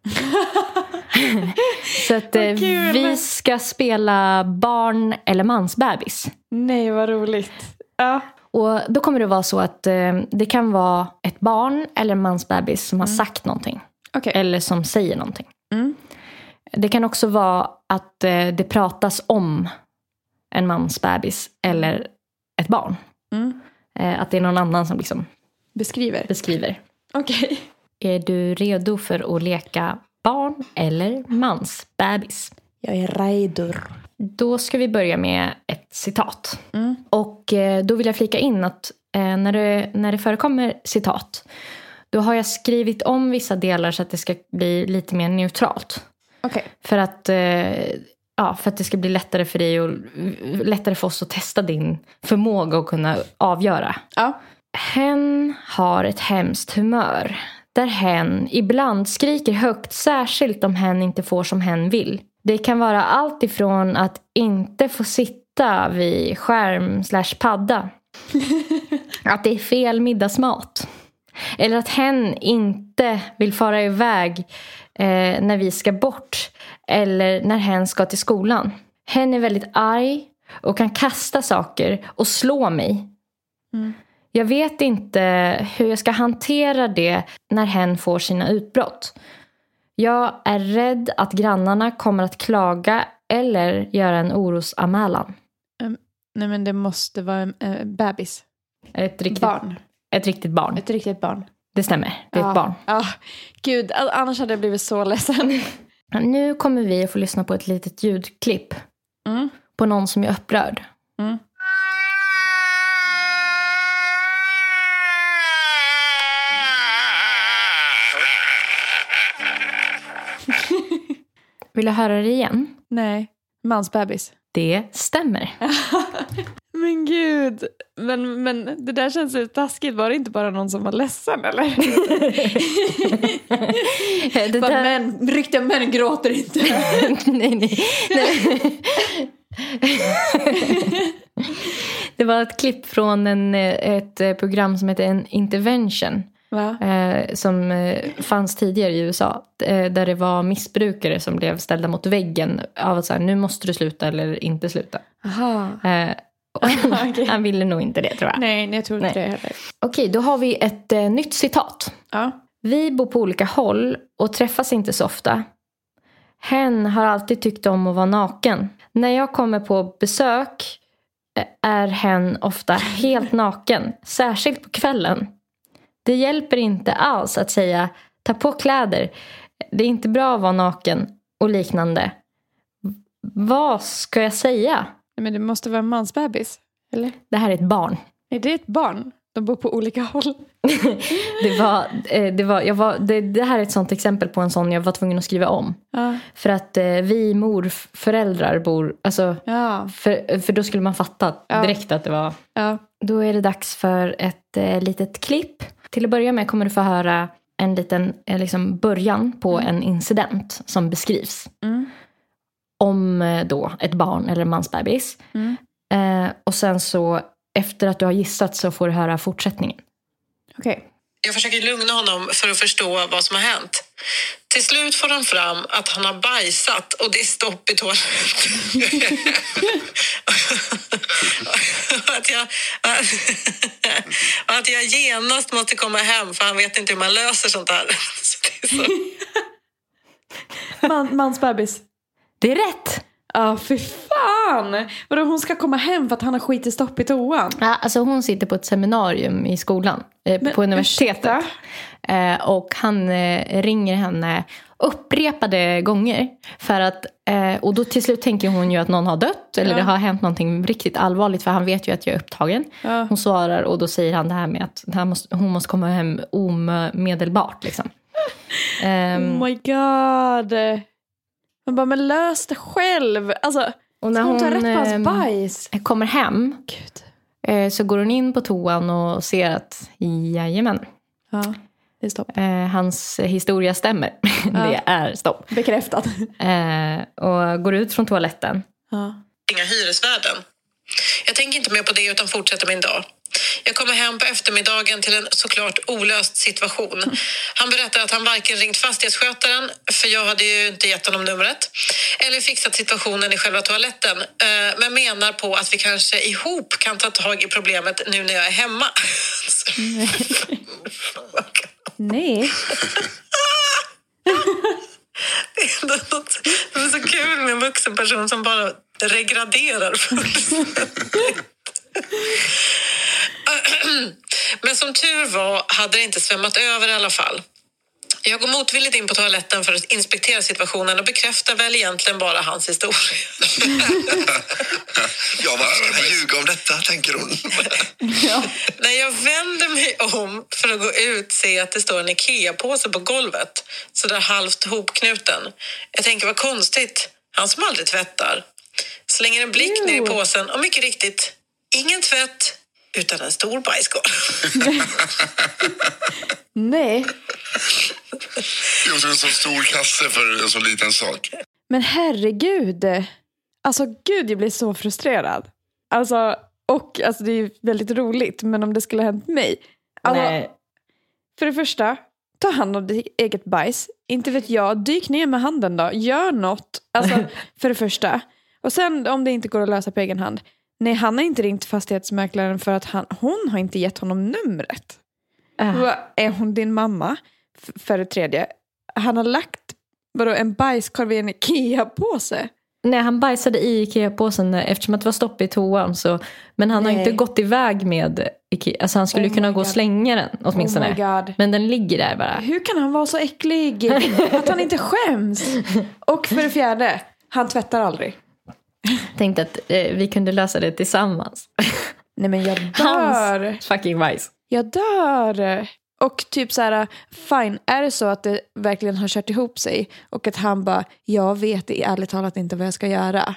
Så att vi ska spela barn eller mansbebis. Nej, vad roligt. Ja. Och då kommer det vara så att det kan vara ett barn eller en mansbebis som har sagt någonting. Okay. Eller som säger någonting. Det kan också vara att det pratas om en mansbebis eller ett barn. Att det är någon annan som liksom beskriver. Okej. Är du redo för att leka barn eller mansbebis? Jag är redo. Då ska vi börja med ett citat. Och då vill jag flika in att när det förekommer citat, då har jag skrivit om vissa delar så att det ska bli lite mer neutralt. Okay. För att det ska bli lättare för dig och lättare för oss att testa din förmåga att kunna avgöra. Ja. Hen har ett hemskt humör. Där hen ibland skriker högt, särskilt om hen inte får som hen vill. Det kan vara allt ifrån att inte få sitta vid skärm/padda. Att det är fel middagsmat. Eller att hen inte vill fara iväg när vi ska bort. Eller när hen ska till skolan. Hen är väldigt arg och kan kasta saker och slå mig. Jag vet inte hur jag ska hantera det när hen får sina utbrott. Jag är rädd att grannarna kommer att klaga eller göra en orosanmälan. Nej, men det måste vara en bebis. Ett riktigt barn. Ett riktigt barn. Ett riktigt barn. Det stämmer, det är ett barn. Gud, annars hade jag blivit så ledsen. Nu kommer vi att få lyssna på ett litet ljudklipp. På någon som är upprörd. Vill du höra det igen? Nej, mansbebis. Det stämmer. Men gud. Men det där känns lite taskigt. Var det inte bara någon som var ledsen, eller? Riktiga män gråter inte. nej. Det var ett klipp från ett program som heter en Intervention. Som fanns tidigare i USA, där det var missbrukare som blev ställda mot väggen av att säga, nu måste du sluta eller inte sluta. Okay. Han ville nog inte det, tror jag. Nej, jag tror inte det heller. Okej, då har vi ett nytt citat. Vi bor på olika håll och träffas inte så ofta. Hen har alltid tyckt om att vara naken. När jag kommer på besök är hen ofta helt naken, särskilt på kvällen. Det hjälper inte alls att säga, ta på kläder, det är inte bra att vara naken och liknande. Vad ska jag säga? Men det måste vara en mansbebis, eller? Det här är ett barn. Är det ett barn? De bor på olika håll. Det här är ett sånt exempel på en sån jag var tvungen att skriva om. För att vi morföräldrar bor... Alltså, för då skulle man fatta direkt att det var... Då är det dags för ett litet klipp. Till att börja med kommer du få höra en liten liksom början på en incident som beskrivs. Om då ett barn eller en mansbebis. Och sen så efter att du har gissat så får du höra fortsättningen. Okej. Jag försöker lugna honom för att förstå vad som har hänt. Till slut får han fram att han har bajsat och det är stopp i toaletten. att jag genast måste komma hem för han vet inte hur man löser sånt här. Mansbebis. Det är rätt! Ja, för fan! Vadå, hon ska komma hem för att han har skitit stopp i toan? Ja, alltså hon sitter på ett seminarium i skolan. På universitetet. Och han ringer henne upprepade gånger. För att, och då till slut tänker hon ju att någon har dött. Eller det har hänt någonting riktigt allvarligt. För han vet ju att jag är upptagen. Hon svarar och då säger han det här med att hon måste komma hem omedelbart. Liksom. Oh my god. Man bara, men lös det själv. Alltså, och när hon tar rätt på hans bajs. Kommer hem så går hon in på toan och ser att jajamän. Ja, det är stopp. Hans historia stämmer. Det är stopp. Bekräftat. Och går ut från toaletten. Inga hyresvärden. Jag tänker inte mer på det utan fortsätter min dag. Jag kommer hem på eftermiddagen till en såklart olöst situation. Han berättar att han varken ringt fastighetsskötaren, för jag hade ju inte gett honom numret, eller fixat situationen i själva toaletten. Men menar på att vi kanske ihop kan ta tag i problemet nu när jag är hemma. Nej. Det är så kul med en vuxen person som bara regraderar. Men som tur var hade det inte svämmat över i alla fall. Jag går motvilligt in på toaletten för att inspektera situationen och bekräftar väl egentligen bara hans historia. Ja, vad ska jag ljuga om detta, tänker hon. När jag vänder mig om för att gå ut ser jag att det står en Ikea-påse på golvet. Så där halvt hopknuten. Jag tänker, vad konstigt. Han som aldrig tvättar. Slänger en blick ner i påsen och mycket riktigt, ingen tvätt utan en stor bajskorv. Nej. Det är också en så stor kasse för en så liten sak. Men herregud. Alltså gud, jag blir så frustrerad. Alltså det är ju väldigt roligt. Men om det skulle ha hänt mig. Alltså, nej. För det första, ta hand om ditt eget bajs. Inte vet jag, dyk ner med handen då. Gör något. Alltså, för det första. Och sen om det inte går att lösa på egen hand. Nej, han har inte ringt fastighetsmäklaren för att hon har inte gett honom numret. Är hon din mamma? För det tredje, han har lagt en bajskorv i en Ikea-påse. Nej, han bajsade i Ikea-påsen eftersom att det var stopp i toan. Men han har inte gått iväg med Ikea. Alltså han skulle kunna gå och slänga den åtminstone. Oh my God. Men den ligger där bara. Hur kan han vara så äcklig? Att han inte skäms. Och för det fjärde, han tvättar aldrig. Tänkte att vi kunde lösa det tillsammans. Nej, men jag dör. Hans fucking bajs. Jag dör. Och typ så här, fine, är det så att det verkligen har kört ihop sig och att han bara, jag vet ärligt talat inte vad jag ska göra.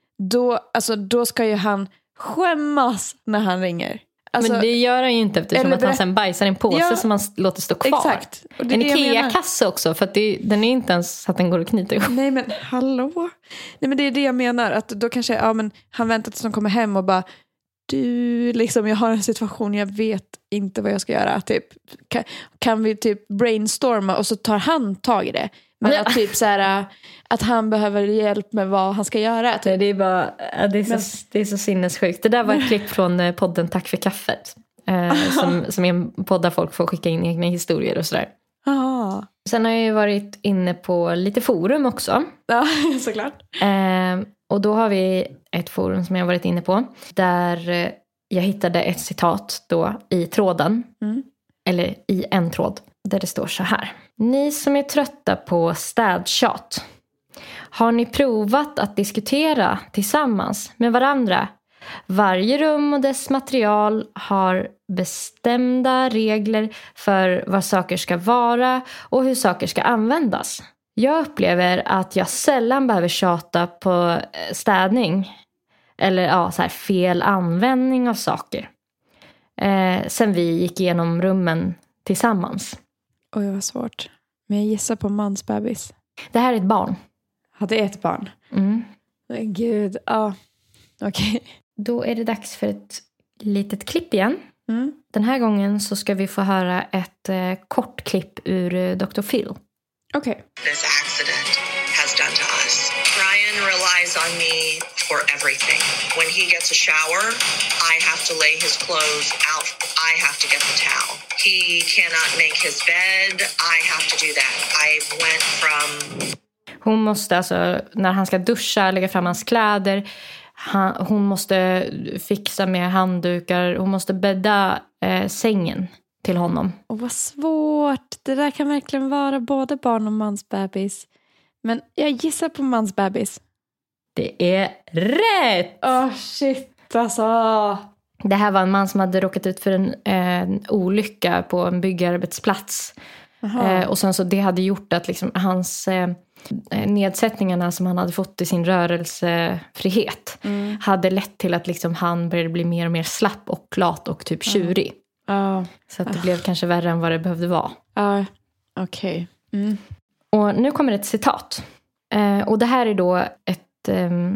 Då ska ju han skämmas när han ringer. Alltså, men det gör han ju inte eftersom att han sen bajsar en påse som man låter stå kvar. Exakt. Och det en Ikea-kasse också, för att den är inte ens så att den går att knyta ihop. Nej, men hallå? Nej, men det är det jag menar. Att då kanske han väntar tills de kommer hem och bara, du, liksom, jag har en situation, jag vet inte vad jag ska göra. Typ, kan vi typ brainstorma och så tar han tag i det. Men att typ så här, att han behöver hjälp med vad han ska göra. Typ. Det är bara, det är så sinnessjukt. Det där var ett klipp från podden Tack för kaffet. Som är en podd där folk får skicka in egna historier och sådär. Sen har jag ju varit inne på lite forum också. Ja, såklart. Och då har vi ett forum som jag har varit inne på. Där jag hittade ett citat då i tråden. Eller i en tråd. Där det står så här. Ni som är trötta på städtjat. Har ni provat att diskutera tillsammans med varandra? Varje rum och dess material har bestämda regler för vad saker ska vara och hur saker ska användas. Jag upplever att jag sällan behöver tjata på städning eller så här fel användning av saker. Sen vi gick igenom rummen tillsammans. Oj, vad svårt. Men jag gissar på mansbebis. Det här är ett barn. Ja, det är ett barn. Men gud, ja. Okej. Då är det dags för ett litet klipp igen. Den här gången så ska vi få höra ett kort klipp ur Dr. Phil. Okej. This accident has done to us. Brian relies on me for everything. When he gets a shower, I have to lay his clothes out. I have to get the towel. He cannot make his bed. I have to do that. I went from... Hon måste alltså, när han ska duscha, lägga fram hans kläder. Hon måste fixa med handdukar. Hon måste bädda sängen till honom. Och vad svårt. Det där kan verkligen vara både barn och mansbebis. Men jag gissar på mansbebis. Det är rätt! Shit alltså. Det här var en man som hade råkat ut för en olycka på en byggarbetsplats. Och sen så det hade gjort att liksom hans nedsättningarna som han hade fått i sin rörelsefrihet hade lett till att liksom han började bli mer och mer slapp och lat och typ tjurig. Så att det blev kanske värre än vad det behövde vara. Okej. Och nu kommer ett citat. Och det här är då ett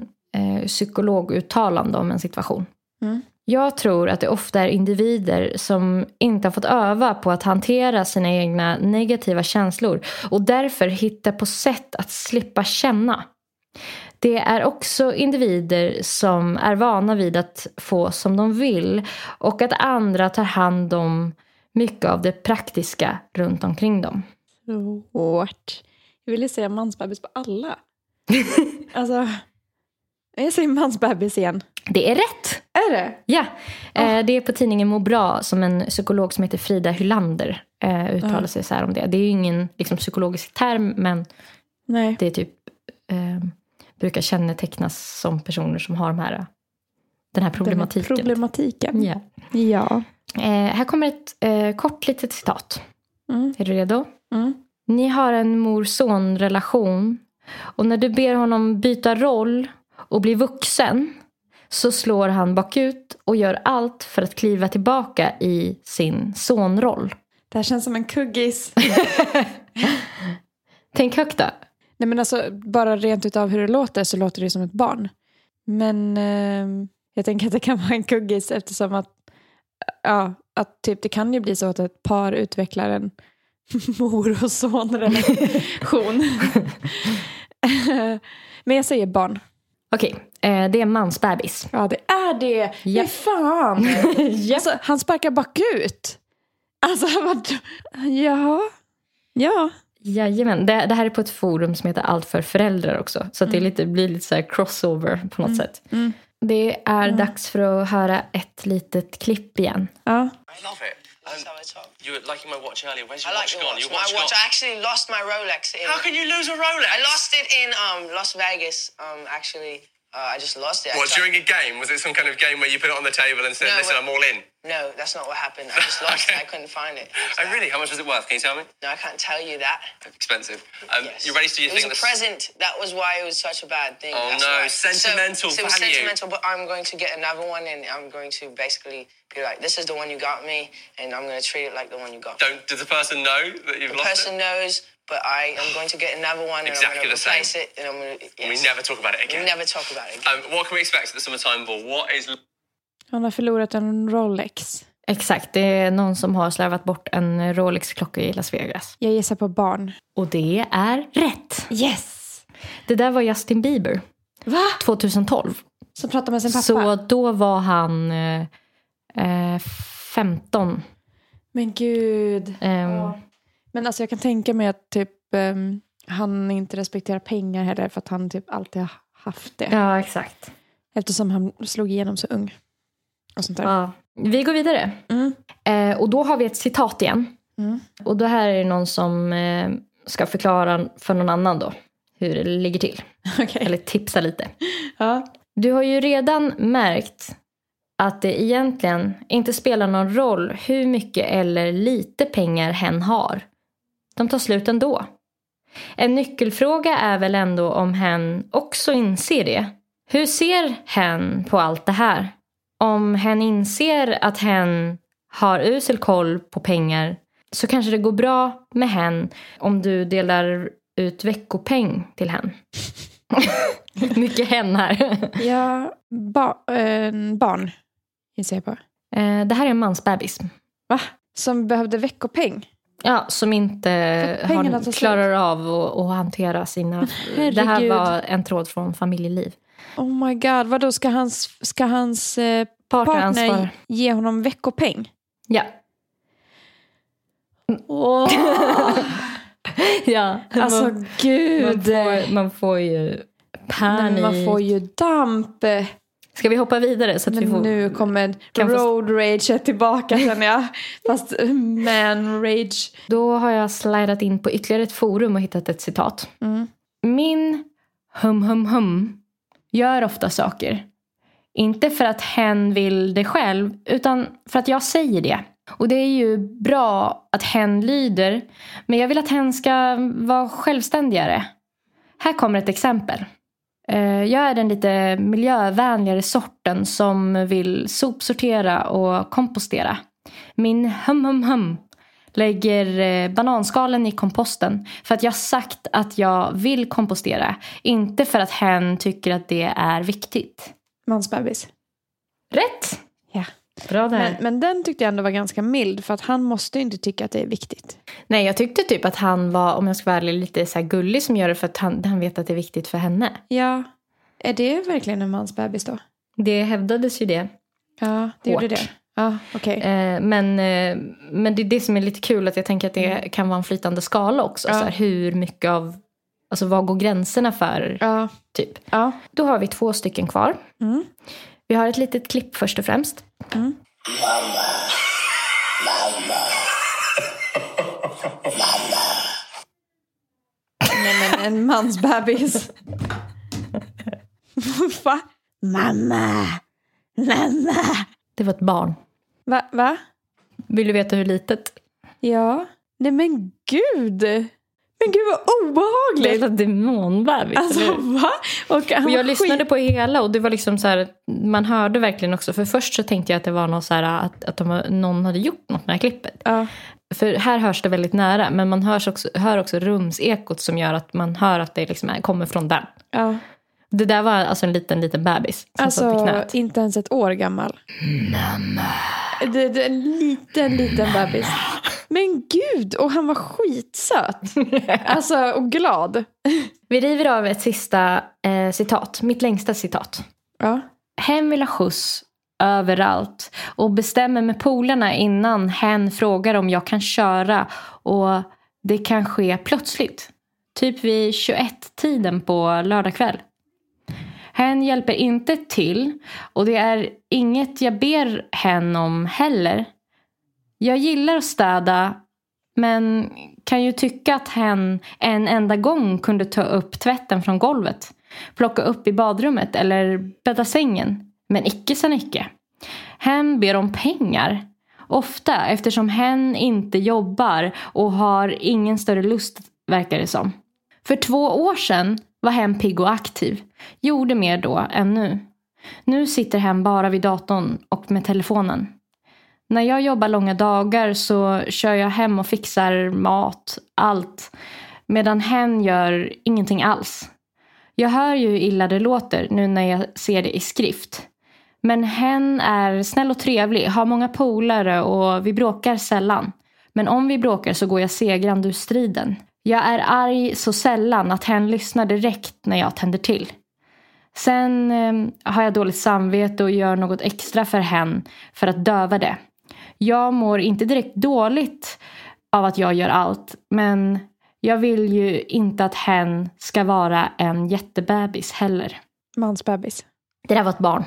psykologuttalande om en situation. Jag tror att det ofta är individer som inte har fått öva på att hantera sina egna negativa känslor och därför hittar på sätt att slippa känna. Det är också individer som är vana vid att få som de vill och att andra tar hand om mycket av det praktiska runt omkring dem. Svårt. Jag ville säga mansbebis på alla. Alltså, jag säger mansbebis igen. Det är rätt. Är det? Ja, det är på tidningen Må bra som en psykolog som heter Frida Hylander uttalar sig så här om det. Det är ju ingen liksom, psykologisk term, men det är typ brukar kännetecknas som personer som har den här problematiken. Ja. Här kommer ett kort litet citat. Är du redo? Ni har en mor-son-relation och när du ber honom byta roll och bli vuxen så slår han bakut och gör allt för att kliva tillbaka i sin sonroll. Det här känns som en kuggis. Tänk högt då. Nej, men alltså, bara rent utav hur det låter så låter det som ett barn. Men jag tänker att det kan vara en kuggis eftersom att typ, det kan ju bli så att ett par utvecklar en mor- och son-relation. Men jag säger barn. Okej, det är mansbebis. Ja, det är det. Ja. Fan. Ja. Alltså, han sparkar bakut. Alltså, Ja. Jajamän, det här är på ett forum som heter Allt för föräldrar också. Så att det blir lite så här crossover på något sätt. Det är dags för att höra ett litet klipp igen. Ja. I love it. You were liking my watch earlier. Where's your watch gone? Your watch My watch. I actually lost my Rolex. How can you lose a Rolex? I lost it in Las Vegas. Actually, I just lost it. What, during a game? Was it some kind of game where you put it on the table and said, No, listen, I'm all in? No, that's not what happened. I just lost it. I couldn't find it. Oh, really? How much was it worth? Can you tell me? No, I can't tell you that. Expensive. Yes. You ready to do your It was thing? a present. That was why it was such a bad thing. Oh, That's no. why. Sentimental So it was value. sentimental, but I'm going to get another one, and I'm going to basically be like, this is the one you got me, and I'm going to treat it like the one you got me. Does the person know that you've The lost person it? knows, but I am going to get another one, and Exactly I'm going the to same. replace it, and I'm going to... Yes. We never talk about it again. We never talk about it again. What can we expect at the Summertime Ball? What is... Han har förlorat en Rolex. Exakt, det är någon som har slarvat bort en Rolex-klocka i Las Vegas. Jag gissar på barn. Och det är rätt. Yes! Det där var Justin Bieber. Va? 2012. Som pratar med sin pappa. Så då var han 15. Men gud. Men alltså jag kan tänka mig att typ han inte respekterar pengar heller för att han typ alltid har haft det. Ja, exakt. Eftersom han slog igenom så ung. Och sånt där. Ja. Vi går vidare. Och då har vi ett citat igen. Och då här är det någon som ska förklara för någon annan då hur det ligger till. Okay. Eller tipsa lite. Ja. Du har ju redan märkt att det egentligen inte spelar någon roll hur mycket eller lite pengar hen har. De tar slut ändå. En nyckelfråga är väl ändå om hen också inser det. Hur ser hen på allt det här? Om hen inser att hen har usel koll på pengar så kanske det går bra med hen om du delar ut veckopeng till hen. Mycket hen här. Ja, barn gissar jag på. Det här är en mansbebis. Va? Som behövde veckopeng? Ja, som inte klarar av att hantera sina... Herregud. Det här var en tråd från familjeliv. Oh my god, vadå ska hans partner ge honom veckopeng? Ja. Åh. Ja. Alltså gud. Man får ju panik. Man får ju damp. Ska vi hoppa vidare? Så att men vi får, nu kommer road rage tillbaka känner jag. Fast man rage. Då har jag slidat in på ytterligare ett forum och hittat ett citat. Min hum gör ofta saker. Inte för att hen vill det själv, utan för att jag säger det. Och det är ju bra att hen lyder, men jag vill att hen ska vara självständigare. Här kommer ett exempel. Jag är den lite miljövänligare sorten som vill sopsortera och kompostera. Min hum lägger bananskalen i komposten för att jag sagt att jag vill kompostera. Inte för att hen tycker att det är viktigt. Mansbebis. Rätt! Ja. Bra där. Men den tyckte jag ändå var ganska mild för att han måste inte tycka att det är viktigt. Nej, jag tyckte typ att han var, om jag ska vara ärlig, lite så här gullig som gör det för att han vet att det är viktigt för henne. Ja. Är det verkligen en mansbebis då? Det hävdades ju det. Ja, det gjorde det. Ja, okej. Men det är det som är lite kul, att jag tänker att det kan vara en flytande skala också. Ja. Så här, hur mycket av, alltså vad går gränserna för? Ja. Typ. Ja. Då har vi 2 stycken kvar. Vi har ett litet klipp först och främst. Mamma. Nej men en mansbebis. Va? Mamma. Det var ett barn. Va? Vill du veta hur litet? Ja. Nej men gud. Men gud vad obehagligt. Det var demonbebis. Alltså va? Och jag lyssnade på hela och det var liksom så här, man hörde verkligen också. För först så tänkte jag att det var något så här, att någon hade gjort något med det här klippet. För här hörs det väldigt nära. Men man hör också rumsekot som gör att man hör att det liksom kommer från den. Det där var alltså en liten bebis. Alltså inte ens ett år gammal. Mamma. Det är en liten bebis. Men gud, och han var skitsöt. Alltså, och glad. Vi river av ett sista citat. Mitt längsta citat. Ja. Hen vill ha skjuts överallt. Och bestämmer med polarna innan hen frågar om jag kan köra. Och det kan ske plötsligt. Typ vid 21-tiden på lördagkväll. Hen hjälper inte till. Och det är inget jag ber hen om heller. Jag gillar att städa, men kan ju tycka att hen en enda gång kunde ta upp tvätten från golvet, plocka upp i badrummet eller bädda sängen. Men icke sen icke. Hen ber om pengar. Ofta eftersom hen inte jobbar och har ingen större lust, verkar det som. För 2 år sedan var hen pigg och aktiv. Gjorde mer då än nu. Nu sitter hen bara vid datorn och med telefonen. När jag jobbar långa dagar så kör jag hem och fixar mat, allt. Medan hen gör ingenting alls. Jag hör ju hur illa det låter nu när jag ser det i skrift. Men hen är snäll och trevlig, har många polare och vi bråkar sällan. Men om vi bråkar så går jag segrande ur striden. Jag är arg så sällan att hen lyssnar direkt när jag tänder till. Sen har jag dåligt samvete och gör något extra för hen för att döva det. Jag mår inte direkt dåligt av att jag gör allt. Men jag vill ju inte att hen ska vara en jättebebis heller. Mansbebis. Det där var ett barn.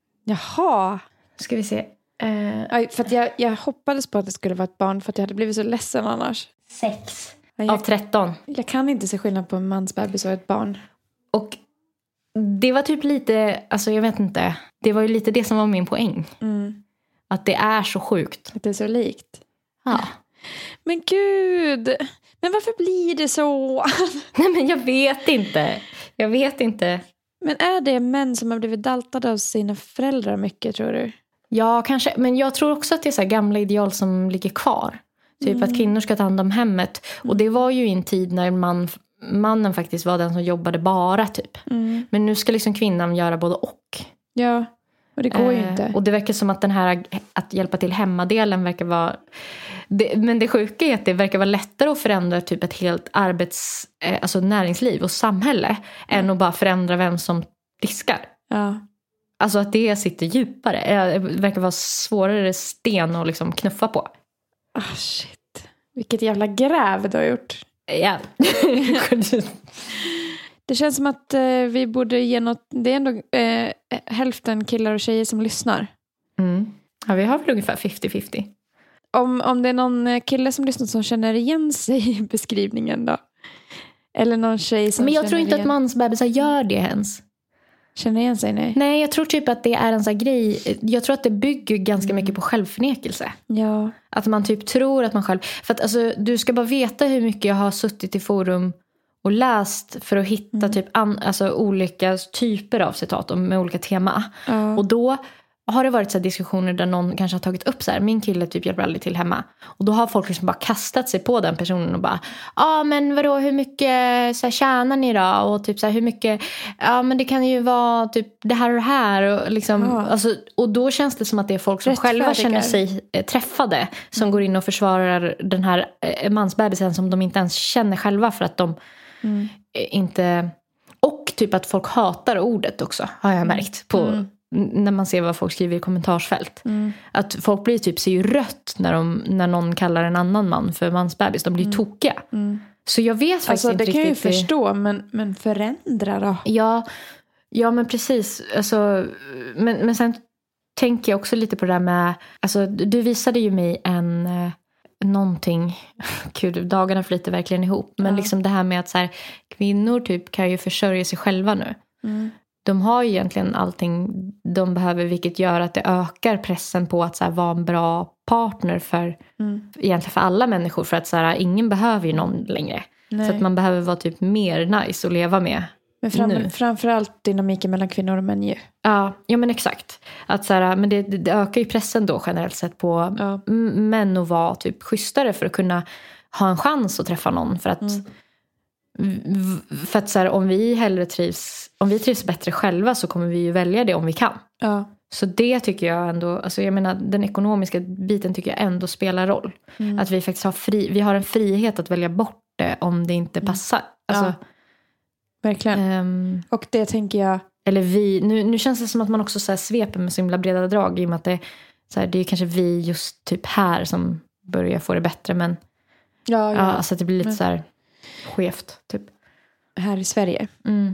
Jaha. Ska vi se. För att jag hoppades på att det skulle vara ett barn. För att jag hade blivit så ledsen annars. 6. av 13. Jag kan inte se skillnad på en mansbebis och ett barn. Och det var typ lite, alltså jag vet inte, det var ju lite det som var min poäng. Att det är så sjukt. Att det är så likt. Ja. Men gud, men varför blir det så? Nej, men jag vet inte. Men är det män som har blivit daltade av sina föräldrar mycket, tror du? Ja, kanske. Men jag tror också att det är så här gamla ideal som ligger kvar. Typ att kvinnor ska ta hand om hemmet. Och det var ju i en tid när mannen faktiskt var den som jobbade bara typ. Men nu ska liksom kvinnan göra både och. Ja, och det går ju inte. Och det verkar som att den här att hjälpa till hemmadelen verkar vara... men det sjuka är att det verkar vara lättare att förändra typ ett helt alltså näringsliv och samhälle än att bara förändra vem som diskar. Ja. Alltså att det sitter djupare. Det verkar vara svårare sten att liksom knuffa på. Shit. Vilket jävla gräv du har gjort. Ja. Det känns som att vi borde ge något... Det är ändå hälften killar och tjejer som lyssnar. Ja, vi har väl ungefär 50-50. Om det är någon kille som lyssnar som känner igen sig i beskrivningen då. Eller någon tjej som... Men jag tror inte att mansbebisar gör det ens. Känner igen sig, nej. Nej, jag tror typ att det är en sån här grej. Jag tror att det bygger ganska mycket på självförnekelse. Ja. Att man typ tror att man själv... För att alltså, du ska bara veta hur mycket jag har suttit i forum och läst för att hitta typ alltså, olika typer av citat med olika tema. Och då har det varit så här diskussioner där någon kanske har tagit upp så här, min kille typ hjälper aldrig till hemma. Och då har folk liksom bara kastat sig på den personen och bara, men vadå, hur mycket så här, tjänar ni då? Och typ så här, hur mycket, men det kan ju vara typ det här och det här. Och, liksom, alltså, och då känns det som att det är folk som själva känner sig träffade. Som går in och försvarar den här mansbebisen som de inte ens känner själva för att de inte... Och typ att folk hatar ordet också, har jag märkt på... När man ser vad folk skriver i kommentarsfält. Att folk blir typ ser ju rött när någon kallar en annan man för mansbebis. De blir tokiga. Så jag vet faktiskt alltså, inte det kan riktigt. Jag ju förstå, men förändra då? Ja men precis. Alltså, men sen tänker jag också lite på det där med... Alltså, du visade ju mig någonting... Gud, dagarna flyter verkligen ihop. Men liksom det här med att så här, kvinnor typ kan ju försörja sig själva nu. De har ju egentligen allting de behöver, vilket gör att det ökar pressen på att så här, vara en bra partner för egentligen för alla människor, för att så här, ingen behöver ju någon längre. Nej. Så att man behöver vara typ mer nice att leva med. Men framförallt dynamiken mellan kvinnor och män ju. Ja men exakt. Att så här, men det ökar ju pressen då generellt sett på män att vara typ schysstare för att kunna ha en chans att träffa någon, för att för att så här, om vi trivs bättre själva så kommer vi ju välja det om vi kan. Så det tycker jag ändå, alltså jag menar den ekonomiska biten tycker jag ändå spelar roll. Att vi faktiskt vi har en frihet att välja bort det om det inte passar. Alltså, verkligen. Och det tänker jag, eller nu känns det som att man också så här sveper med så himla breda drag, i och med att det är kanske vi just typ här som börjar få det bättre, men alltså att det blir lite så här skevt typ. Här i Sverige.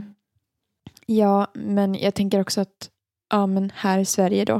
Ja, men jag tänker också att men här i Sverige då,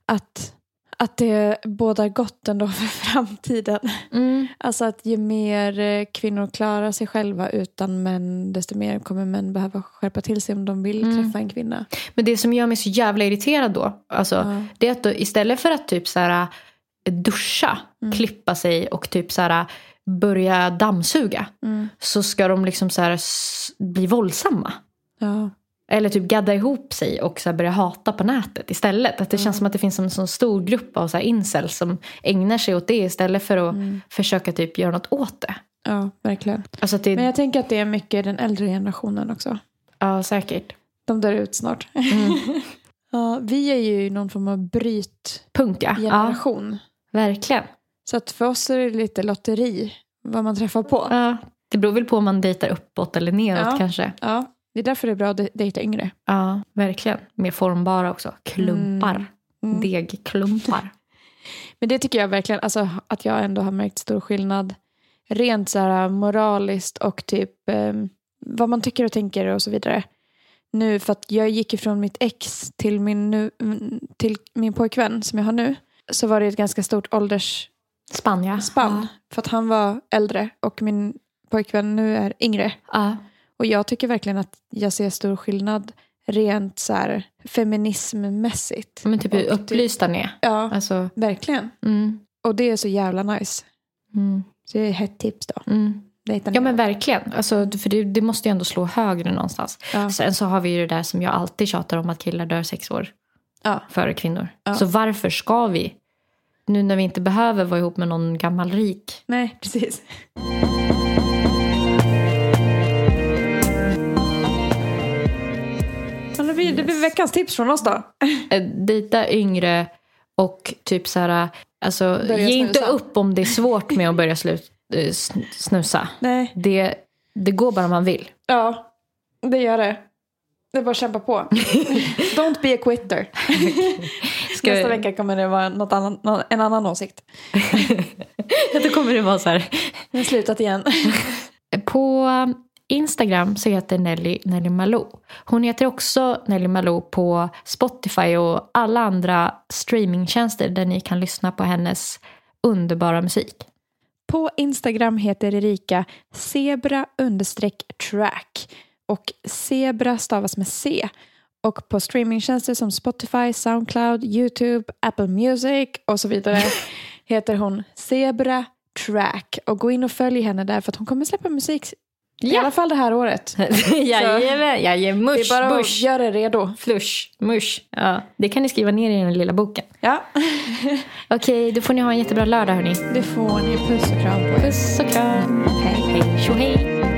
att det bådar gott ändå för framtiden. Alltså att ju mer kvinnor klarar sig själva utan män, desto mer kommer män behöva skärpa till sig om de vill träffa en kvinna. Men det som gör mig så jävla irriterad då, alltså, det är att då, istället för att typ så här duscha, klippa sig och typ så här börja dammsuga, så ska de liksom så här bli våldsamma. Eller typ gadda ihop sig och så här börja hata på nätet istället. Att det känns som att det finns en sån stor grupp av så här incels som ägnar sig åt det istället för att försöka typ göra något åt det. Ja, verkligen. Alltså men jag tänker att det är mycket den äldre generationen också. Ja, säkert. De dör ut snart. Ja, vi är ju någon form av brytpunkt, generation. Ja, verkligen. Så att för oss är det lite lotteri vad man träffar på. Ja, det beror väl på om man dejtar uppåt eller neråt kanske. Ja, det är därför det är bra att dejta yngre. Ja, verkligen. Mer formbara också. Klumpar. Degklumpar. Men det tycker jag verkligen, alltså att jag ändå har märkt stor skillnad. Rent så här moraliskt och typ vad man tycker och tänker och så vidare. Nu, för att jag gick ifrån mitt ex till min pojkvän som jag har nu. Så var det ett ganska stort åldersspann. För att han var äldre och min pojkvän nu är yngre. Och jag tycker verkligen att jag ser stor skillnad rent så här feminismmässigt. Men typ hur upplysta ni är. Ja, alltså. Verkligen. Och det är så jävla nice. Så det är ett tips då. Ja, men verkligen. Alltså, för det måste ju ändå slå högre någonstans. Sen så har vi ju det där som jag alltid tjatar om, att killar dör 6 år före kvinnor. Så varför ska vi? Nu när vi inte behöver vara ihop med någon gammal rik. Nej, precis. Det blir veckans tips från oss då. Dejta yngre och typ så här, alltså, ge inte upp om det är svårt med att börja snusa. Nej. Det går bara om man vill. Ja, det gör det. Det är bara att kämpa på. Don't be a quitter. Nästa vecka kommer det vara en annan åsikt. Då kommer det vara så här. Jag har slutat igen. På Instagram så heter Nelly Malou. Hon heter också Nelly Malou på Spotify och alla andra streamingtjänster där ni kan lyssna på hennes underbara musik. På Instagram heter Erika zebra_track och zebra stavas med C. Och på streamingtjänster som Spotify, Soundcloud, YouTube, Apple Music och så vidare heter hon Zebra Track. Och gå in och följ henne där för att hon kommer släppa musik i alla fall det här året. Jajamän, mush, det är bara bush. att göra det redo. Flush, mush. Ja, det kan ni skriva ner i den lilla boken. Ja. Okej, då får ni ha en jättebra lördag, hörni. Det får ni. Puss och kram på er. Puss och kram. Hej, hej, tjo hej.